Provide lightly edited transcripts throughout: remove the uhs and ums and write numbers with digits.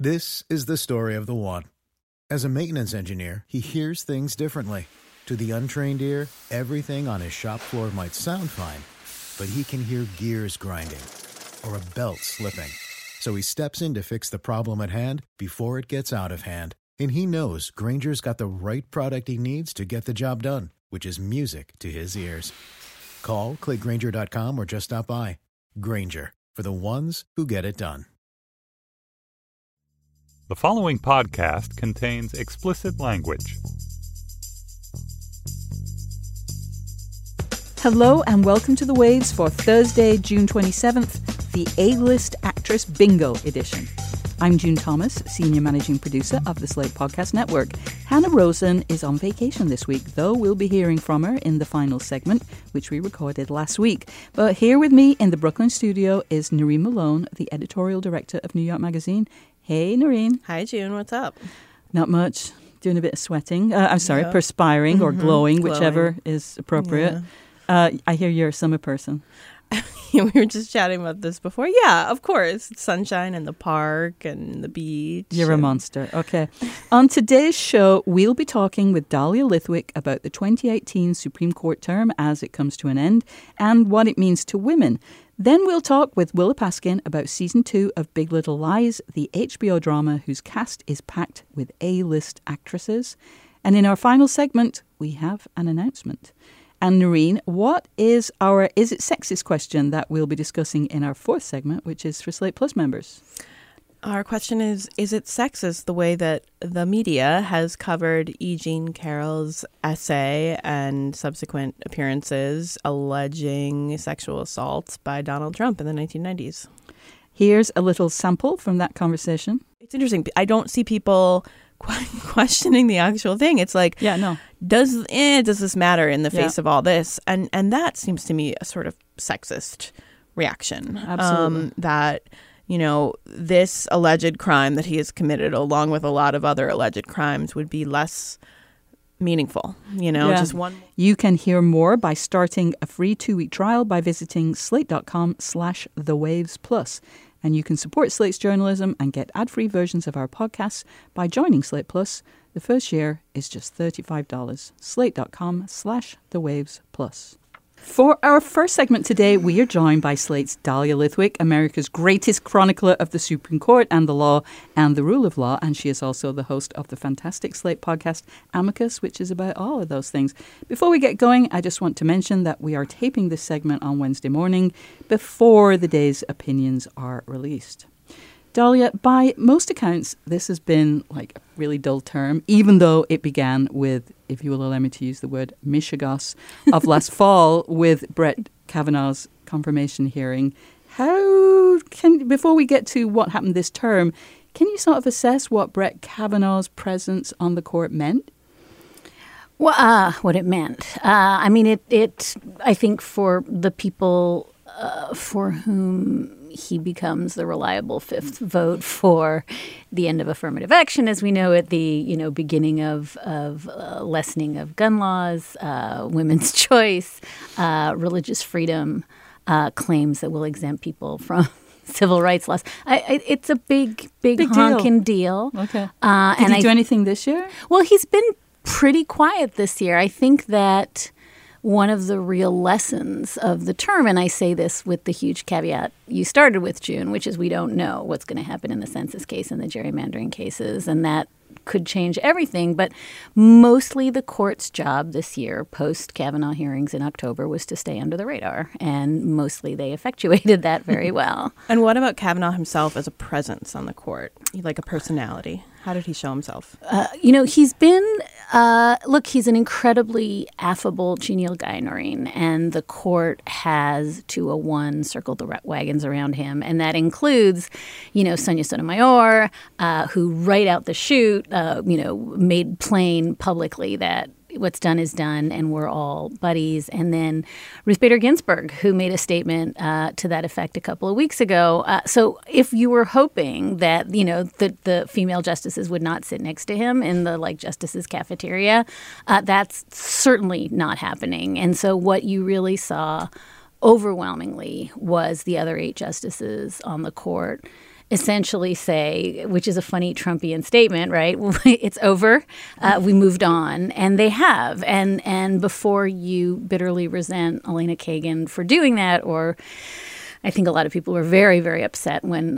This is the story of the one. As a maintenance engineer, he hears things differently. To the untrained ear, everything on his shop floor might sound fine, but he can hear gears grinding or a belt slipping. So he steps in to fix the problem at hand before it gets out of hand. And he knows Grainger's got the right product he needs to get the job done, which is music to his ears. Call, click Grainger.com, or just stop by. Grainger, for the ones who get it done. The following podcast contains explicit language. Hello and welcome to The Waves for Thursday, June 27th, the A-List Actress Bingo edition. I'm June Thomas, Senior Managing Producer of the Slate Podcast Network. Hannah Rosen is on vacation this week, though we'll be hearing from her in the final segment, which we recorded last week. But here with me in the Brooklyn studio is Noreen Malone, the Editorial Director of New York Magazine. Hey, Noreen. Hi, June. What's up? Not much. Doing a bit of sweating. Perspiring or glowing, whichever is appropriate. Yeah. I hear you're a summer person. We were just chatting about this before. Yeah, of course. Sunshine and the park and the beach. You're a monster. Okay. On today's show, we'll be talking with Dahlia Lithwick about the 2018 Supreme Court term as it comes to an end and what it means to women. Then we'll talk with Willa Paskin about Season 2 of Big Little Lies, the HBO drama whose cast is packed with A-list actresses. And in our final segment, we have an announcement. And Noreen, what is our Is It Sexist question that we'll be discussing in our fourth segment, which is for Slate Plus members? Our question is it sexist the way that the media has covered E. Jean Carroll's essay and subsequent appearances alleging sexual assault by Donald Trump in the 1990s? Here's a little sample from that conversation. It's interesting. I don't see people questioning the actual thing. It's like, does this matter in the face of all this? And that seems to me a sort of sexist reaction. Absolutely. That, you know, this alleged crime that he has committed, along with a lot of other alleged crimes, would be less meaningful. Just one. You can hear more by starting a free 2-week trial by visiting slate.com/thewavesplus. And you can support Slate's journalism and get ad-free versions of our podcasts by joining Slate Plus. The first year is just $35. Slate.com/thewavesplus. For our first segment today, we are joined by Slate's Dahlia Lithwick, America's greatest chronicler of the Supreme Court and the law and the rule of law. And she is also the host of the fantastic Slate podcast, Amicus, which is about all of those things. Before we get going, I just want to mention that we are taping this segment on Wednesday morning before the day's opinions are released. Dahlia, by most accounts, this has been like a really dull term, even though it began with, if you will allow me to use the word, mishegas of last fall with Brett Kavanaugh's confirmation hearing. Before we get to what happened this term, can you sort of assess what Brett Kavanaugh's presence on the court meant? Well, what it meant. I think for the people for whom he becomes the reliable fifth vote for the end of affirmative action, as we know, at the beginning of lessening of gun laws, women's choice, religious freedom, claims that will exempt people from civil rights laws. It's a big honking deal. Okay. Did he do anything this year? Well, he's been pretty quiet this year. I think that one of the real lessons of the term, and I say this with the huge caveat you started with, June, which is we don't know what's going to happen in the census case and the gerrymandering cases, and that could change everything. But mostly the court's job this year, post-Kavanaugh hearings in October, was to stay under the radar, and mostly they effectuated that very well. And what about Kavanaugh himself as a presence on the court, like a personality? How did he show himself? He's been, he's an incredibly affable, genial guy, Noreen, and the court has 201 circled the wagons around him. And that includes, Sonia Sotomayor, who right out the chute, made plain publicly that what's done is done, and we're all buddies. And then Ruth Bader Ginsburg, who made a statement to that effect a couple of weeks ago. So if you were hoping that, the female justices would not sit next to him in the, justices cafeteria, that's certainly not happening. And so what you really saw overwhelmingly was the other 8 justices on the court essentially say, which is a funny Trumpian statement, right? It's over. We moved on. And they have. And before you bitterly resent Elena Kagan for doing that, or I think a lot of people were very, very upset when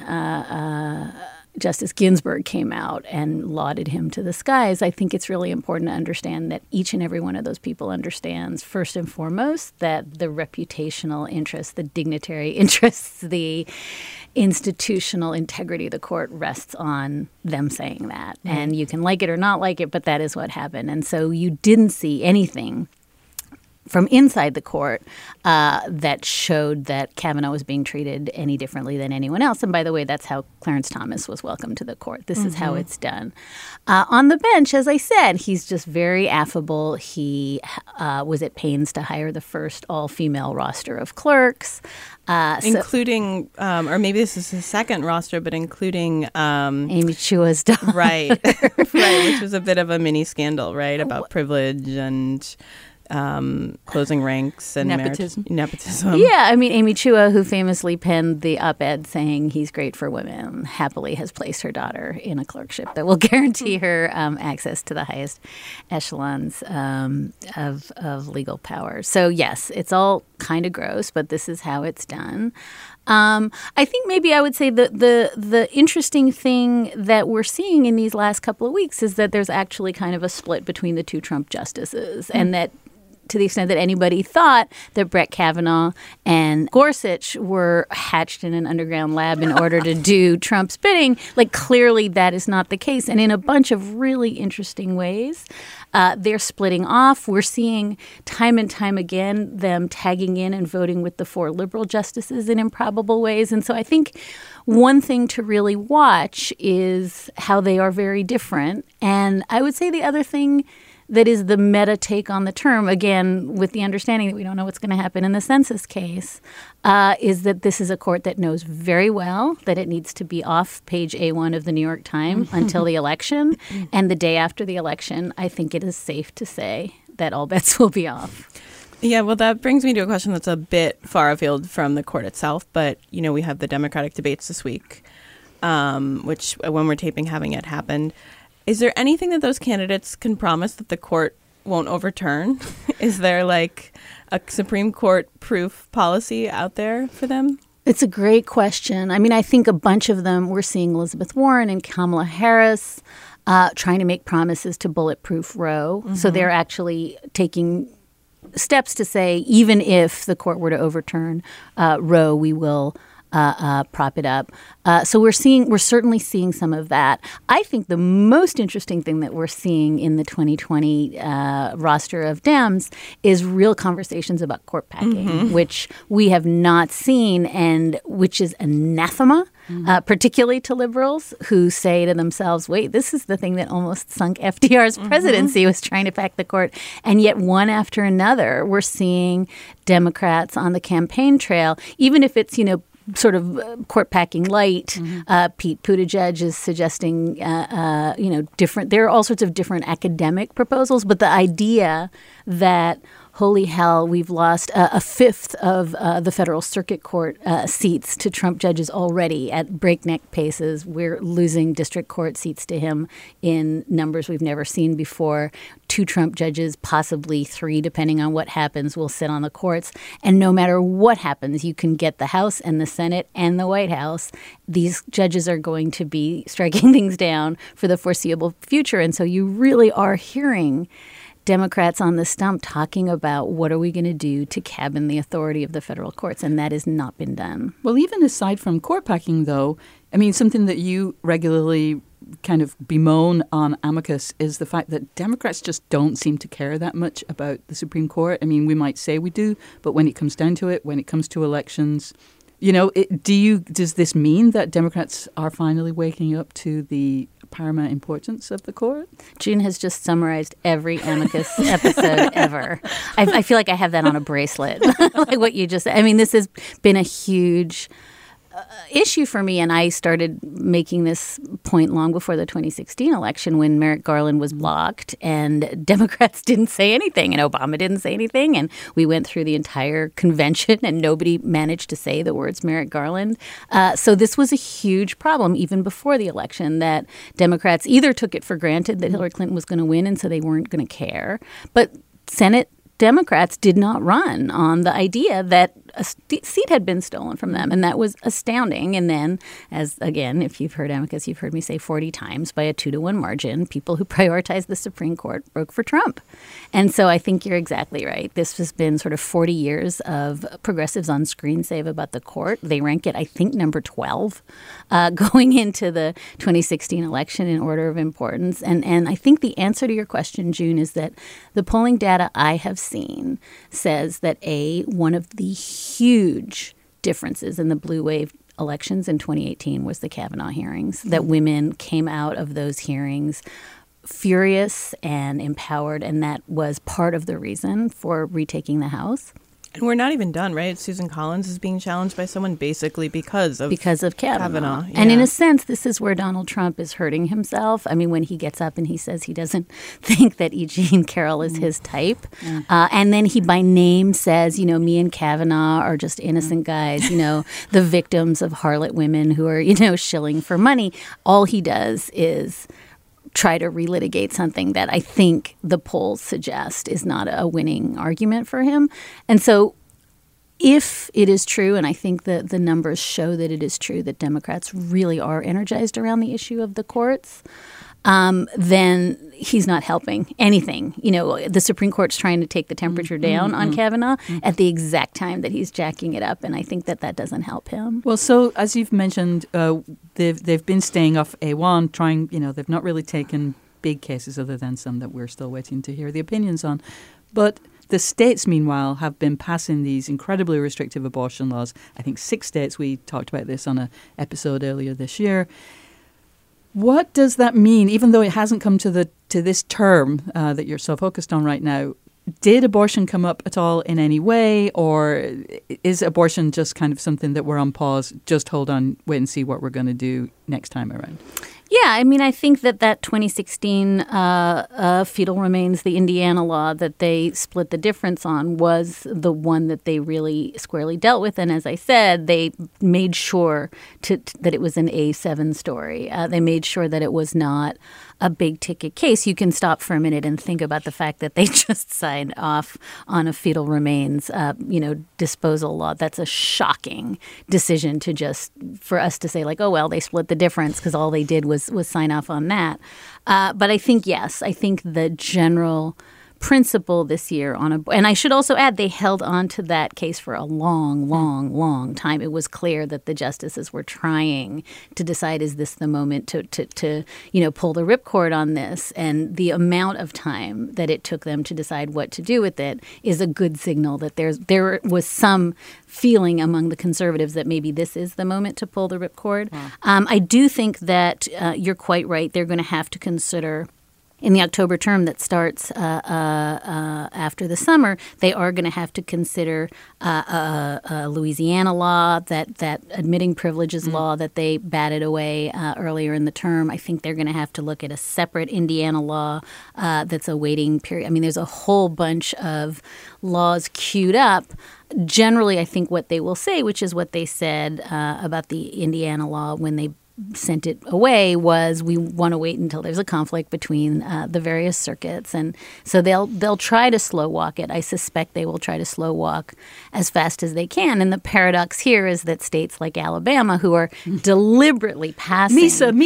Justice Ginsburg came out and lauded him to the skies. I think it's really important to understand that each and every one of those people understands, first and foremost, that the reputational interests, the dignitary interests, the institutional integrity of the court rests on them saying that. Mm-hmm. And you can like it or not like it, but that is what happened. And so you didn't see anything from inside the court that showed that Kavanaugh was being treated any differently than anyone else. And by the way, that's how Clarence Thomas was welcomed to the court. This is how it's done. On the bench, as I said, he's just very affable. He was at pains to hire the first all-female roster of clerks. Including, or maybe this is his second roster, but including Amy Chua's daughter. Right, which was a bit of a mini scandal, right, about privilege and closing ranks and nepotism. Yeah, I mean, Amy Chua, who famously penned the op-ed saying he's great for women, happily has placed her daughter in a clerkship that will guarantee her access to the highest echelons of legal power. So yes, it's all kind of gross, but this is how it's done. I think maybe I would say the interesting thing that we're seeing in these last couple of weeks is that there's actually kind of a split between the two Trump justices, and that to the extent that anybody thought that Brett Kavanaugh and Gorsuch were hatched in an underground lab in order to do Trump's bidding, like clearly that is not the case. And in a bunch of really interesting ways, they're splitting off. We're seeing time and time again them tagging in and voting with the four liberal justices in improbable ways. And so I think one thing to really watch is how they are very different. And I would say the other thing that is the meta take on the term, again, with the understanding that we don't know what's going to happen in the census case, is that this is a court that knows very well that it needs to be off page A1 of the New York Times until the election. And the day after the election, I think it is safe to say that all bets will be off. Yeah, well, that brings me to a question that's a bit far afield from the court itself. But, you know, we have the Democratic debates this week, which when we're taping, having it happened. Is there anything that those candidates can promise that the court won't overturn? Is there like a Supreme Court proof policy out there for them? It's a great question. I mean, I think a bunch of them, we're seeing Elizabeth Warren and Kamala Harris trying to make promises to bulletproof Roe. Mm-hmm. So they're actually taking steps to say, even if the court were to overturn Roe, we will prop it up. So we're certainly seeing some of that. I think the most interesting thing that we're seeing in the 2020 roster of Dems is real conversations about court packing, which we have not seen and which is anathema, particularly to liberals who say to themselves, wait, this is the thing that almost sunk FDR's presidency, was trying to pack the court. And yet one after another, we're seeing Democrats on the campaign trail, even if it's, sort of court packing light. Pete Buttigieg is suggesting, different. There are all sorts of different academic proposals, but the idea that holy hell, we've lost a fifth of the federal circuit court seats to Trump judges already at breakneck paces. We're losing district court seats to him in numbers we've never seen before. 2 Trump judges, possibly 3, depending on what happens, will sit on the courts. And no matter what happens, you can get the House and the Senate and the White House. These judges are going to be striking things down for the foreseeable future. And so you really are hearing Democrats on the stump talking about what are we going to do to cabin the authority of the federal courts, and that has not been done. Well, even aside from court packing, though, I mean, something that you regularly kind of bemoan on Amicus is the fact that Democrats just don't seem to care that much about the Supreme Court. I mean, we might say we do, but when it comes down to it, when it comes to elections, does this mean that Democrats are finally waking up to the paramount importance of the court? June has just summarized every Amicus episode ever. I feel like I have that on a bracelet, like what you just said. I mean, this has been a huge issue for me, and I started making this point long before the 2016 election when Merrick Garland was blocked and Democrats didn't say anything and Obama didn't say anything. And we went through the entire convention and nobody managed to say the words Merrick Garland. So this was a huge problem even before the election, that Democrats either took it for granted that Hillary Clinton was going to win and so they weren't going to care. But Senate Democrats did not run on the idea that a seat had been stolen from them. And that was astounding. And then, as again, if you've heard Amicus, you've heard me say 40 times, by a 2-to-1 margin, people who prioritized the Supreme Court broke for Trump. And so I think you're exactly right. This has been sort of 40 years of progressives on screen save about the court. They rank it, I think, number 12 going into the 2016 election in order of importance. And I think the answer to your question, June, is that the polling data I have seen says that one of the huge differences in the blue wave elections in 2018 was the Kavanaugh hearings, that women came out of those hearings furious and empowered, and that was part of the reason for retaking the House. And we're not even done, right? Susan Collins is being challenged by someone basically because of Kavanaugh. Yeah. And in a sense, this is where Donald Trump is hurting himself. I mean, when he gets up and he says he doesn't think that E. Jean Carroll is his type. And then he by name says, me and Kavanaugh are just innocent guys, the victims of harlot women who are, shilling for money. All he does is try to relitigate something that I think the polls suggest is not a winning argument for him. And so if it is true, and I think that the numbers show that it is true, that Democrats really are energized around the issue of the courts, then he's not helping anything. The Supreme Court's trying to take the temperature down on Kavanaugh at the exact time that he's jacking it up, and I think that doesn't help him. Well, so as you've mentioned, they've been staying off A1, trying. They've not really taken big cases other than some that we're still waiting to hear the opinions on, but the states, meanwhile, have been passing these incredibly restrictive abortion laws. I think 6 states. We talked about this on an episode earlier this year. What does that mean, even though it hasn't come to this term that you're so focused on right now? Did abortion come up at all in any way, or is abortion just kind of something that we're on pause, just hold on, wait and see what we're going to do next time around? Yeah, I mean, I think that 2016 fetal remains, the Indiana law that they split the difference on, was the one that they really squarely dealt with. And as I said, they made sure that it was an A7 story. They made sure that it was not a big ticket case. You can stop for a minute and think about the fact that they just signed off on a fetal remains, disposal law. That's a shocking decision for us to say, like, oh, well, they split the difference because all they did was sign off on that. But I think, yes, the general principle this year and I should also add, they held on to that case for a long, long, long time. It was clear that the justices were trying to decide, is this the moment to pull the ripcord on this? And the amount of time that it took them to decide what to do with it is a good signal that there was some feeling among the conservatives that maybe this is the moment to pull the ripcord. Wow. I do think that you're quite right. They're going to have to consider, in the October term that starts after the summer, they are going to have to consider a Louisiana law, that admitting privileges law that they batted away earlier in the term. I think they're going to have to look at a separate Indiana law that's a waiting period. I mean, there's a whole bunch of laws queued up. Generally, I think what they will say, which is what they said about the Indiana law when they sent it away, was we want to wait until there's a conflict between the various circuits. And so they'll try to slow walk it. I suspect they will try to slow walk as fast as they can. And the paradox here is that states like Alabama, who are deliberately passing...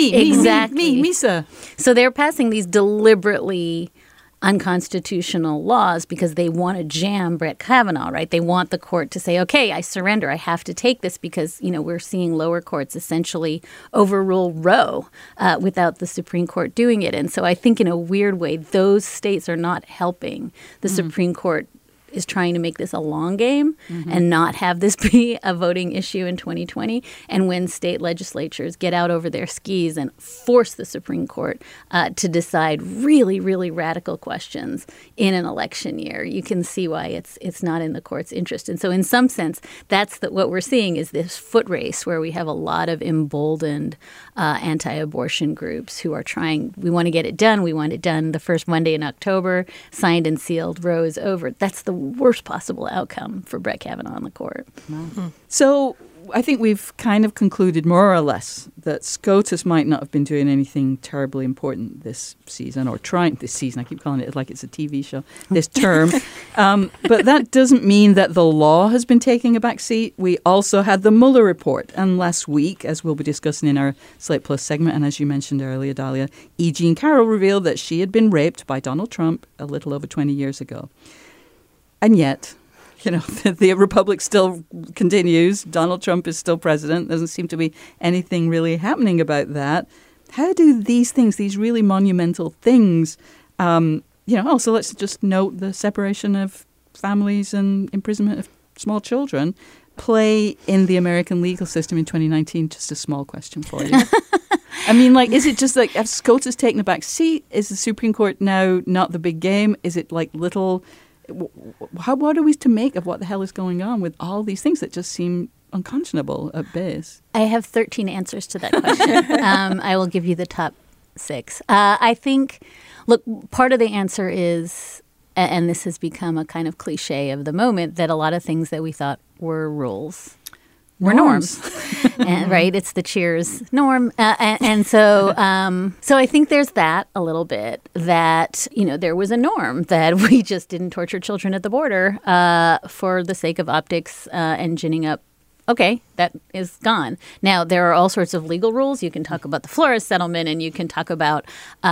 Misa. So they're passing these deliberately unconstitutional laws because they want to jam Brett Kavanaugh, right? They want the court to say, okay, I surrender. I have to take this because, we're seeing lower courts essentially overrule Roe without the Supreme Court doing it. And so I think in a weird way, those states are not helping the Supreme Court is trying to make this a long game and not have this be a voting issue in 2020. And when state legislatures get out over their skis and force the Supreme Court to decide really, really radical questions in an election year, you can see why it's not in the court's interest. And so in some sense, that's what we're seeing is this foot race where we have a lot of emboldened anti-abortion groups who are trying, we want to get it done. We want it done the first Monday in October, signed and sealed, Roe is over. That's the worst possible outcome for Brett Kavanaugh on the court. So I think we've kind of concluded more or less that SCOTUS might not have been doing anything terribly important this season, or trying this season. I keep calling it like it's a TV show, this term. But that doesn't mean that the law has been taking a back seat. We also had the Mueller report. And last week, as we'll be discussing in our Slate Plus segment, and as you mentioned earlier, Dahlia, E. Jean Carroll revealed that she had been raped by Donald Trump a little over 20 years ago. And yet, you know, the Republic still continues. Donald Trump is still president. Doesn't seem to be anything really happening about that. How do these things, these really monumental things, also let's just note the separation of families and imprisonment of small children, play in the American legal system in 2019? Just a small question for you. I mean, like, is it just like, have SCOTUS taken a back seat? Is the Supreme Court now not the big game? Is it like little... What are we to make of what the hell is going on with all these things that just seem unconscionable at base? I have 13 answers to that question. I will give you the top 6. I think, look, part of the answer is, and this has become a kind of cliche of the moment, that a lot of things that we thought were rules were norms. And, right? It's the Cheers norm. And so I think there's that a little bit, that, you know, there was a norm that we just didn't torture children at the border for the sake of optics and ginning up. Okay, that is gone. Now, there are all sorts of legal rules. You can talk about the Flores settlement, and you can talk about,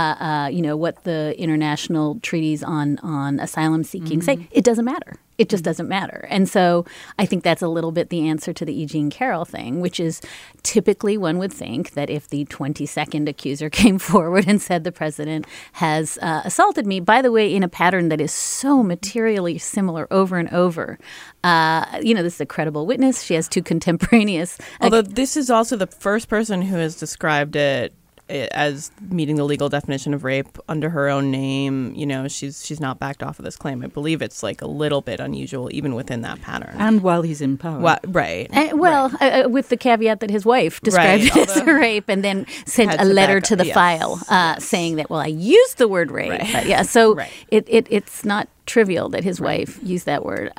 what the international treaties on asylum seeking say. It doesn't matter. It just doesn't matter. And so I think that's a little bit the answer to the E. Jean Carroll thing, which is typically one would think that if the 22nd accuser came forward and said the president has assaulted me, by the way, in a pattern that is so materially similar over and over, this is a credible witness. She has 2 contemporaneous. Although this is also the first person who has described it as meeting the legal definition of rape under her own name. You know, she's not backed off of this claim. I believe it's like a little bit unusual even within that pattern. And while he's in power. Right. With the caveat that his wife described it as a rape and then sent a letter to the file saying that, well, I used the word rape. Right. So it's not trivial that his wife used that word.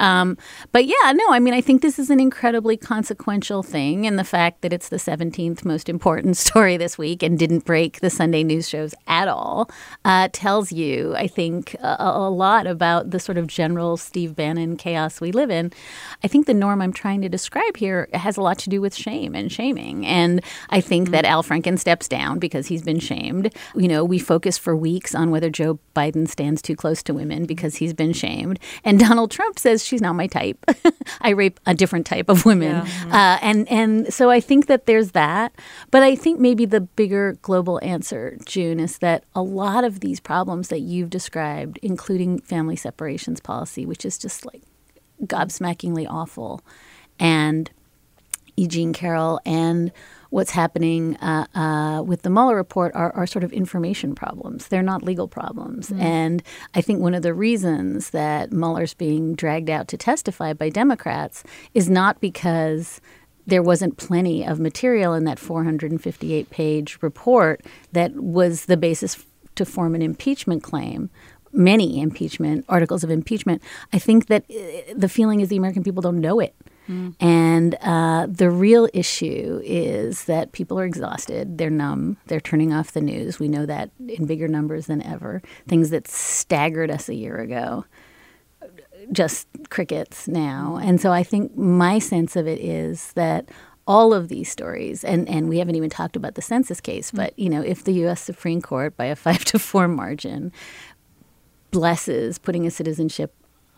I think this is an incredibly consequential thing. And the fact that it's the 17th most important story this week and didn't break the Sunday news shows at all tells you, I think, a lot about the sort of general Steve Bannon chaos we live in. I think the norm I'm trying to describe here has a lot to do with shame and shaming. And I think that Al Franken steps down because he's been shamed. You know, we focus for weeks on whether Joe Biden stands too close to women because he's been shamed. And Donald Trump says she's not my type. I rape a different type of women. Yeah. And so I think that there's that. But I think maybe the bigger global answer, June, is that a lot of these problems that you've described, including family separations policy, which is just like gobsmackingly awful, and E. Jean Carroll and what's happening with the Mueller report are sort of information problems. They're not legal problems. And I think one of the reasons that Mueller's being dragged out to testify by Democrats is not because there wasn't plenty of material in that 458-page report that was the basis to form an impeachment claim. Many impeachment, articles of impeachment. I think that the feeling is the American people don't know it. And the real issue is that people are exhausted. They're numb. They're turning off the news. We know that in bigger numbers than ever. Things that staggered us a year ago, just crickets now. And so I think my sense of it is that all of these stories, and we haven't even talked about the census case, but, you know, if the U.S. Supreme Court by a 5-4 margin blesses putting a citizenship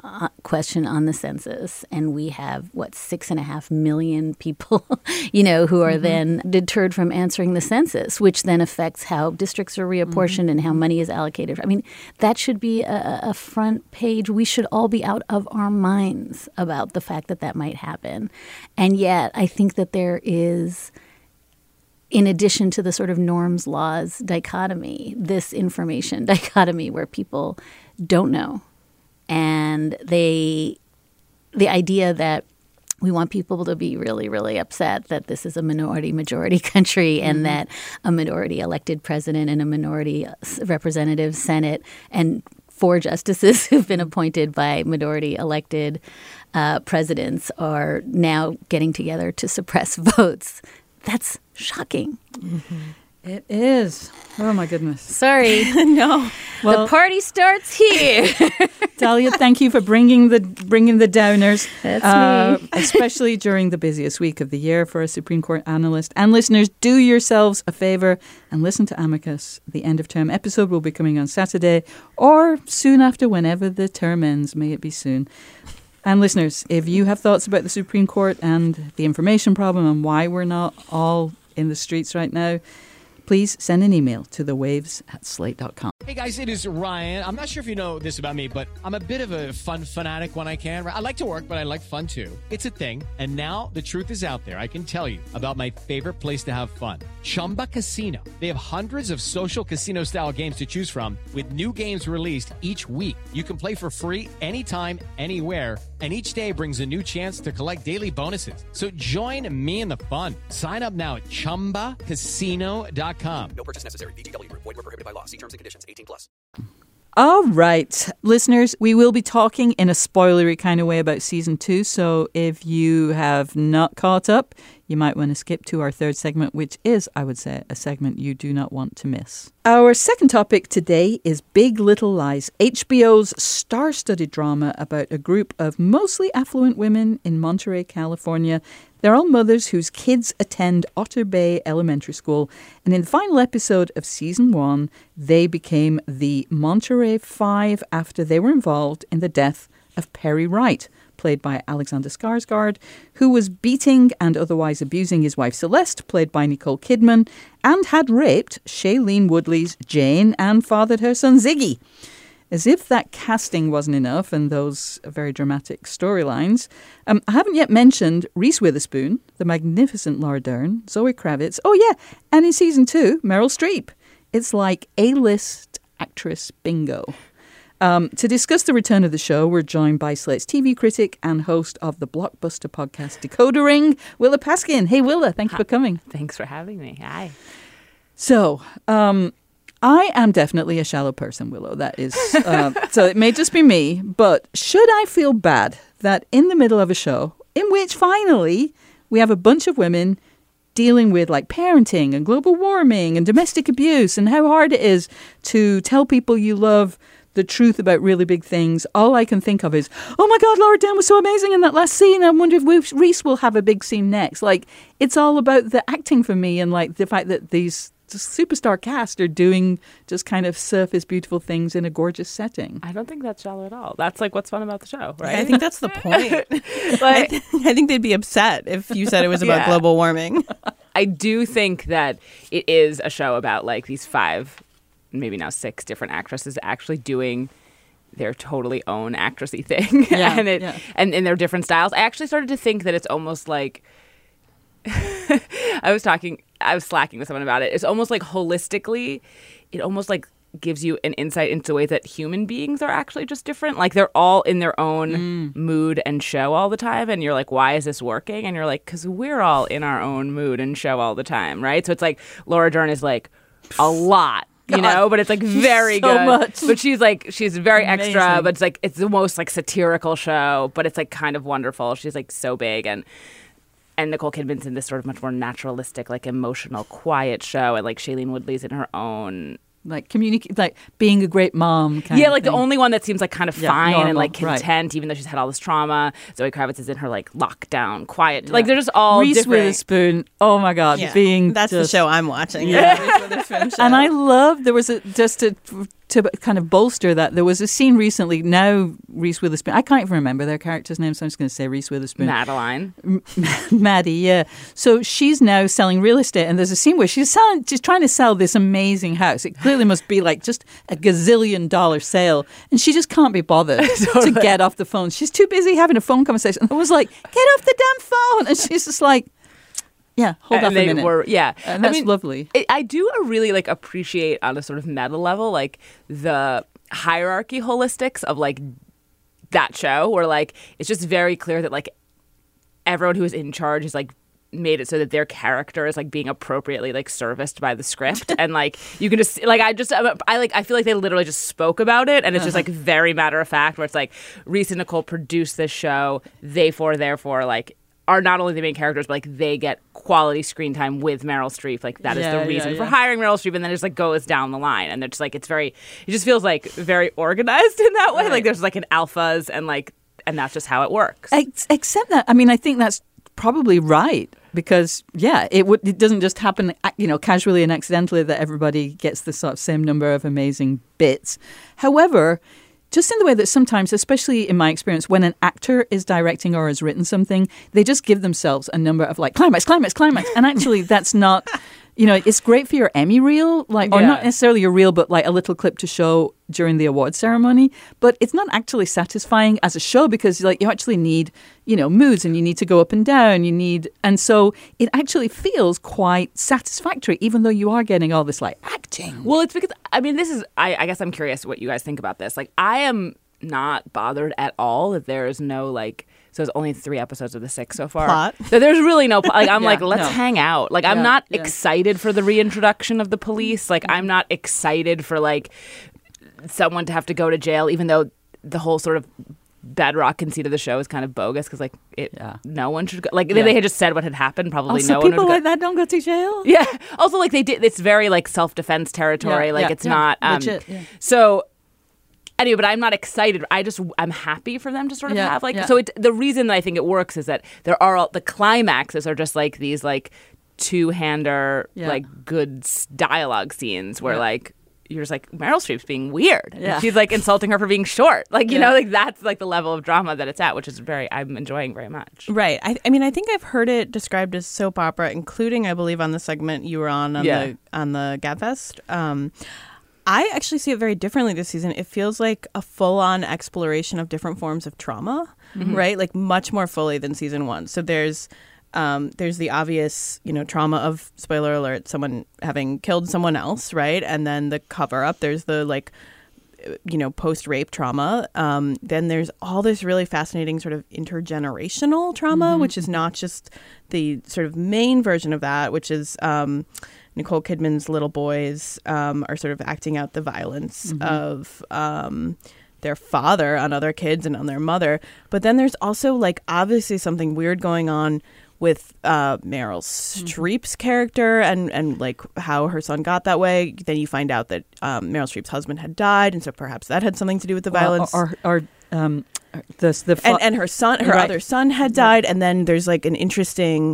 question on the census, and we have 6.5 million people, who are then deterred from answering the census, which then affects how districts are reapportioned and how money is allocated. I mean, that should be a front page. We should all be out of our minds about the fact that might happen. And yet, I think that there is, in addition to the sort of norms, laws dichotomy, this information dichotomy where people don't know. And the idea that we want people to be really, really upset that this is a minority-majority country and that a minority-elected president and a minority representative Senate and 4 justices who've been appointed by minority-elected presidents are now getting together to suppress votes. That's shocking. It is. Oh, my goodness. Sorry. No. Well, the party starts here. Dahlia, thank you for bringing the downers. That's me. Especially during the busiest week of the year for a Supreme Court analyst. And listeners, do yourselves a favor and listen to Amicus. The end of term episode will be coming on Saturday or soon after, whenever the term ends. May it be soon. And listeners, if you have thoughts about the Supreme Court and the information problem and why we're not all in the streets right now, please send an email to thewaves@slate.com. Hey guys, it is Ryan. I'm not sure if you know this about me, but I'm a bit of a fun fanatic when I can. I like to work, but I like fun too. It's a thing. And now the truth is out there. I can tell you about my favorite place to have fun. Chumba Casino. They have hundreds of social casino style games to choose from with new games released each week. You can play for free anytime, anywhere. And each day brings a new chance to collect daily bonuses. So join me in the fun. Sign up now at ChumbaCasino.com. No purchase necessary. VGW Group. Void where prohibited by law. See terms and conditions. 18+. All right, listeners, we will be talking in a spoilery kind of way about season 2. So if you have not caught up, you might want to skip to our third segment, which is, I would say, a segment you do not want to miss. Our second topic today is Big Little Lies, HBO's star-studded drama about a group of mostly affluent women in Monterey, California. They're all mothers whose kids attend Otter Bay Elementary School. And in the final episode of season 1, they became the Monterey Five after they were involved in the death of Perry Wright, played by Alexander Skarsgård, who was beating and otherwise abusing his wife Celeste, played by Nicole Kidman, and had raped Shailene Woodley's Jane and fathered her son Ziggy. As if that casting wasn't enough and those very dramatic storylines, I haven't yet mentioned Reese Witherspoon, the magnificent Laura Dern, Zoe Kravitz, oh yeah, and in season 2, Meryl Streep. It's like A-list actress bingo. To discuss the return of the show, we're joined by Slate's TV critic and host of the blockbuster podcast Decoder Ring, Willa Paskin. Hey, Willa, thank you for coming. Thanks for having me. Hi. So, I am definitely a shallow person, Willow. That is, so it may just be me, but should I feel bad that in the middle of a show in which finally we have a bunch of women dealing with like parenting and global warming and domestic abuse and how hard it is to tell people you love the truth about really big things, all I can think of is, oh my God, Laura Dern was so amazing in that last scene. I wonder if Reese will have a big scene next. Like, it's all about the acting for me and like the fact that these superstar cast are doing just kind of surface beautiful things in a gorgeous setting. I don't think that's shallow at all. That's like what's fun about the show, right? I think that's the point. I think they'd be upset if you said it was about global warming. I do think that it is a show about like these 5, maybe now 6 different actresses actually doing their totally own actressy thing. And in their different styles. I actually started to think that it's almost like I was slacking with someone about it. It's almost like holistically, it almost like gives you an insight into the way that human beings are actually just different. Like they're all in their own mood and show all the time. And you're like, why is this working? And you're like, because we're all in our own mood and show all the time, right? So it's like Laura Dern is like a lot. You know, but it's like very so good. Much. But she's very amazing. extra, but it's the most like satirical show, but it's like kind of wonderful. She's like so big and Nicole Kidman's in this sort of much more naturalistic, like emotional, quiet show, and like Shailene Woodley's in her own like like being a great mom kind of like thing. the only one that seems like kind of fine normal, and like content, even though she's had all this trauma. Zoe Kravitz is in her like lockdown, quiet. Like they're just all Reese different. Witherspoon, oh my God, being that's just, the show I'm watching. Yeah. Reese Witherspoon show. And I love there was just to to kind of bolster that, there was a scene recently. Now Reese Witherspoon, I can't even remember their character's name, so I'm just going to say Reese Witherspoon. Madeline. Maddie, yeah. So she's now selling real estate, and there's a scene where she's trying to sell this amazing house. It clearly must be like just a gazillion-dollar sale, and she just can't be bothered to get off the phone. She's too busy having a phone conversation. I was like, get off the damn phone, and she's just like, yeah, hold on a minute. And that's lovely. I do really like appreciate on a sort of meta level, like the hierarchy holistics of like that show, where like it's just very clear that like everyone who is in charge is like made it so that their character is like being appropriately like serviced by the script, and like you can just like I feel like they literally just spoke about it, and it's just like very matter of fact, where it's like Reese and Nicole produced this show, therefore like are not only the main characters, but like they get quality screen time with Meryl Streep. Like that is the reason for hiring Meryl Streep, and then it just like goes down the line, and it's like it just feels like very organized in that way. Right. Like there's like an alphas and that's just how it works. Except that, I mean, I think that's probably right, because it doesn't just happen, casually and accidentally that everybody gets the sort of same number of amazing bits. However, just in the way that sometimes, especially in my experience, when an actor is directing or has written something, they just give themselves a number of like climax. And actually that's not, it's great for your Emmy reel, or not necessarily your reel, but like a little clip to show during the award ceremony. But it's not actually satisfying as a show, because like you actually need, moods, and you need to go up and down. And so it actually feels quite satisfactory, even though you are getting all this like acting. Well, it's because, I mean, I guess I'm curious what you guys think about this. Like, I am not bothered at all that there is no like, so there's only 3 episodes of the 6 so far. Plot. So there's really no plot. Like, I'm let's hang out. Like, I'm not excited for the reintroduction of the police. Like, I'm not excited for like someone to have to go to jail, even though the whole sort of bedrock conceit of the show is kind of bogus, because like no one should go. Like if they had just said what had happened, probably no one would go. People like that don't go to jail. Yeah. Also, like they did. It's very like self-defense territory. It's not legit. So. Anyway, but I'm not excited. I'm happy for them to sort of have like. So the reason that I think it works is that there are the climaxes are just like these like two-hander like good dialogue scenes where like you're just like Meryl Streep's being weird. Yeah. She's like insulting her for being short. Like like that's like the level of drama that it's at, which is I'm enjoying very much. Right. I mean, I think I've heard it described as soap opera, including I believe on the segment you were on the Gabfest. I actually see it very differently this season. It feels like a full-on exploration of different forms of trauma, right? Like much more fully than season 1. So there's the obvious, trauma of, spoiler alert, someone having killed someone else, right? And then the cover-up. There's the like, post-rape trauma. Then there's all this really fascinating sort of intergenerational trauma, which is not just the sort of main version of that, which is Nicole Kidman's little boys are sort of acting out the violence of their father on other kids and on their mother. But then there's also like obviously something weird going on with Meryl Streep's character and like how her son got that way. Then you find out that Meryl Streep's husband had died, and so perhaps that had something to do with the violence. And her son, her other son had died, and then there's like an interesting.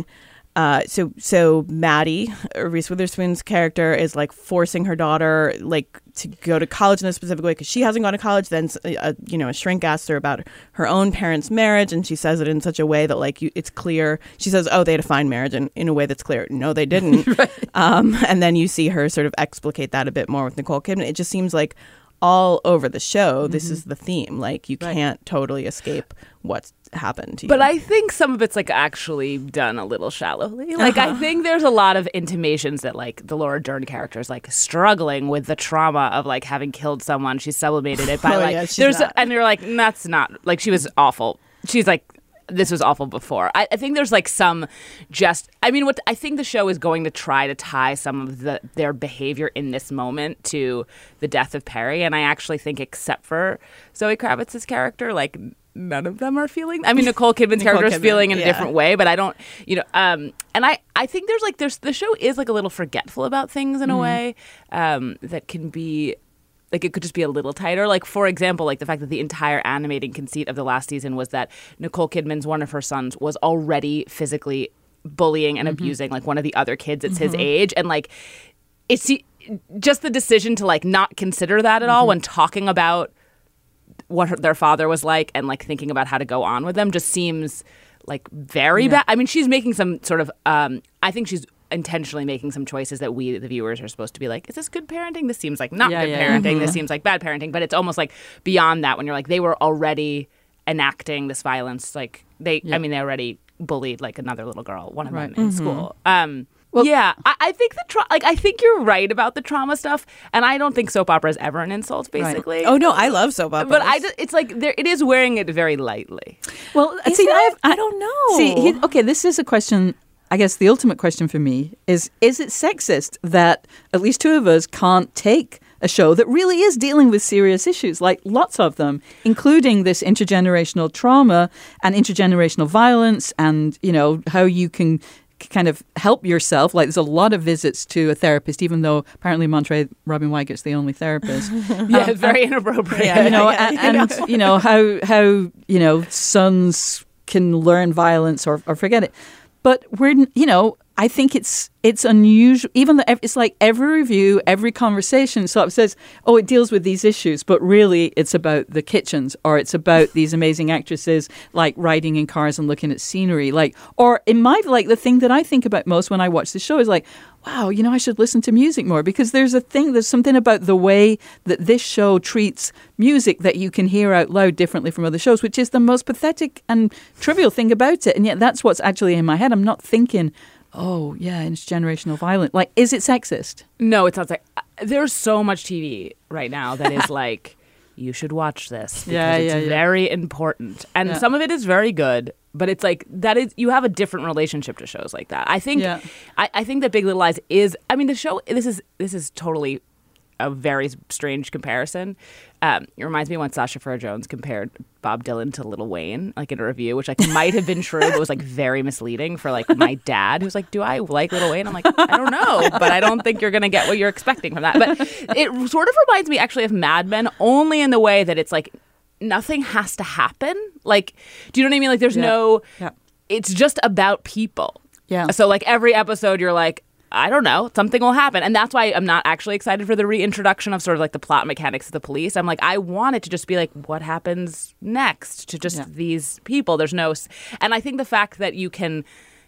So Maddie, Reese Witherspoon's character, is like forcing her daughter like to go to college in a specific way because she hasn't gone to college. Then a shrink asked her about her own parents' marriage, and she says it in such a way that like it's clear. She says, "Oh, they had a fine marriage," and in a way that's clear. No, they didn't. And then you see her sort of explicate that a bit more with Nicole Kidman. It just seems like all over the show, this is the theme. Like you can't totally escape what's happened to you. But I think some of it's like actually done a little shallowly. Like I think there's a lot of intimations that like the Laura Dern character is like struggling with the trauma of like having killed someone. She's sublimated it by and you're like, that's not like she was awful. She's like, this was awful before. I think there's like what I think the show is going to try to tie some of their behavior in this moment to the death of Perry. And I actually think except for Zoe Kravitz's character, like none of them are feeling. I mean, Nicole Kidman's character is feeling in a different way, but I don't, and I think the show is like a little forgetful about things in a way that can be. Like, it could just be a little tighter. Like, for example, like the fact that the entire animating conceit of the last season was that Nicole Kidman's one of her sons was already physically bullying and abusing, like, one of the other kids at his age. And, like, just the decision to like not consider that at all when talking about what their father was like and like thinking about how to go on with them just seems like very bad. I mean, she's making some sort of I think she's intentionally making some choices that we, the viewers, are supposed to be like, is this good parenting? This seems like not good parenting. This seems like bad parenting. But it's almost like beyond that when you're like, they were already enacting this violence. Like I mean, they already bullied like another little girl, one of them in school. Well, yeah, I think I think you're right about the trauma stuff, and I don't think soap opera is ever an insult. Basically, Oh no, I love soap operas, but it's like it is wearing it very lightly. Well, I don't know. See, okay, this is a question. I guess the ultimate question for me is it sexist that at least two of us can't take a show that really is dealing with serious issues, like lots of them, including this intergenerational trauma and intergenerational violence, and how you can kind of help yourself. Like there's a lot of visits to a therapist, even though apparently Monterey Robin Weigert's the only therapist. Yeah, it's very inappropriate. How sons can learn violence or forget it. But I think it's unusual. Even though it's like every review, every conversation sort of says, "Oh, it deals with these issues," but really it's about the kitchens, or it's about these amazing actresses like riding in cars and looking at scenery. Or in my the thing that I think about most when I watch the show is like, wow, I should listen to music more, because there's something about the way that this show treats music that you can hear out loud differently from other shows, which is the most pathetic and trivial thing about it. And yet that's what's actually in my head. I'm not thinking, oh, yeah, it's generational violence. Like, is it sexist? No, it's not. There's so much TV right now that is like, you should watch this because it's very important. And some of it is very good, but it's like you have a different relationship to shows like that. I think I think that Big Little Lies is, I mean, the show, this is totally a very strange comparison. It reminds me when Sacha Baron Cohen compared Bob Dylan to Lil Wayne, like in a review, which like might have been true, but was like very misleading for like my dad, who's like, "Do I like Lil Wayne?" I'm like, I don't know, but I don't think you're gonna get what you're expecting from that. But it sort of reminds me actually of Mad Men, only in the way that it's like nothing has to happen. Like, do you know what I mean? Like, there's it's just about people. Yeah. So like every episode, you're like, I don't know, something will happen. And that's why I'm not actually excited for the reintroduction of sort of like the plot mechanics of the police. I'm like, I want it to just be like, what happens next to just these people? There's no... And I think the fact that you can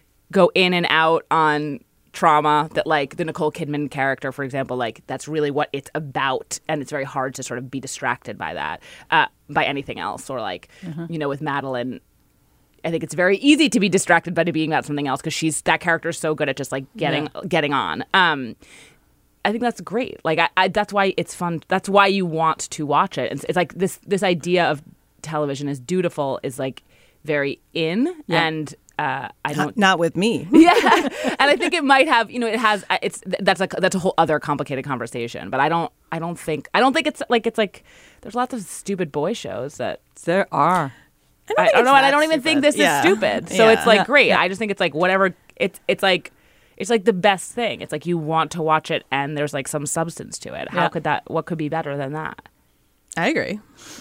go in and out on trauma, that like the Nicole Kidman character, for example, like that's really what it's about. And it's very hard to sort of be distracted by that, by anything else. Or like, with Madeline... I think it's very easy to be distracted by being about something else because that character is so good at just like getting on. I think that's great. Like that's why it's fun. That's why you want to watch it. It's like this idea of television is dutiful is like very in and. I don't not with me. Yeah, and I think it might have. It has. That's a whole other complicated conversation. But I don't think it's like there's lots of stupid boy shows that there are. I don't know, and I don't even think this is stupid. So it's like great. Yeah. I just think it's like whatever. It's like the best thing. It's like you want to watch it, and there's like some substance to it. How could that? What could be better than that? I agree.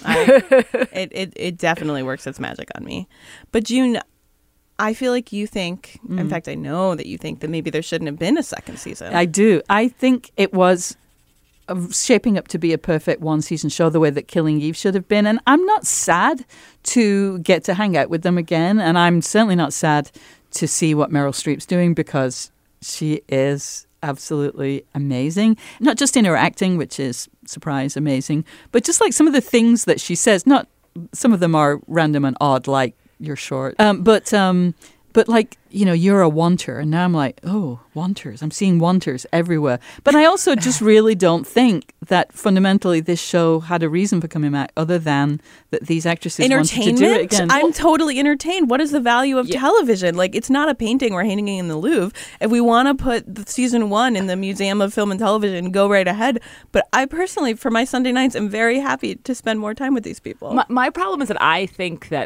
It definitely works its magic on me. But June, I feel like you think. In fact, I know that you think that maybe there shouldn't have been a second season. I do. I think it was shaping up to be a perfect one-season show, the way that Killing Eve should have been. And I'm not sad to get to hang out with them again. And I'm certainly not sad to see what Meryl Streep's doing, because she is absolutely amazing. Not just in her acting, which is, surprise, amazing, but just like some of the things that she says. Not some of them are random and odd, like "you're short," but like, you're a wanter. And now I'm like, oh, wanters. I'm seeing wanters everywhere. But I also just really don't think that fundamentally this show had a reason for coming out other than that these actresses wanted to do it again. I'm totally entertained. What is the value of television? Like, it's not a painting we're hanging in the Louvre. If we want to put season 1 in the Museum of Film and Television, go right ahead. But I personally, for my Sunday nights, am very happy to spend more time with these people. My problem is that I think that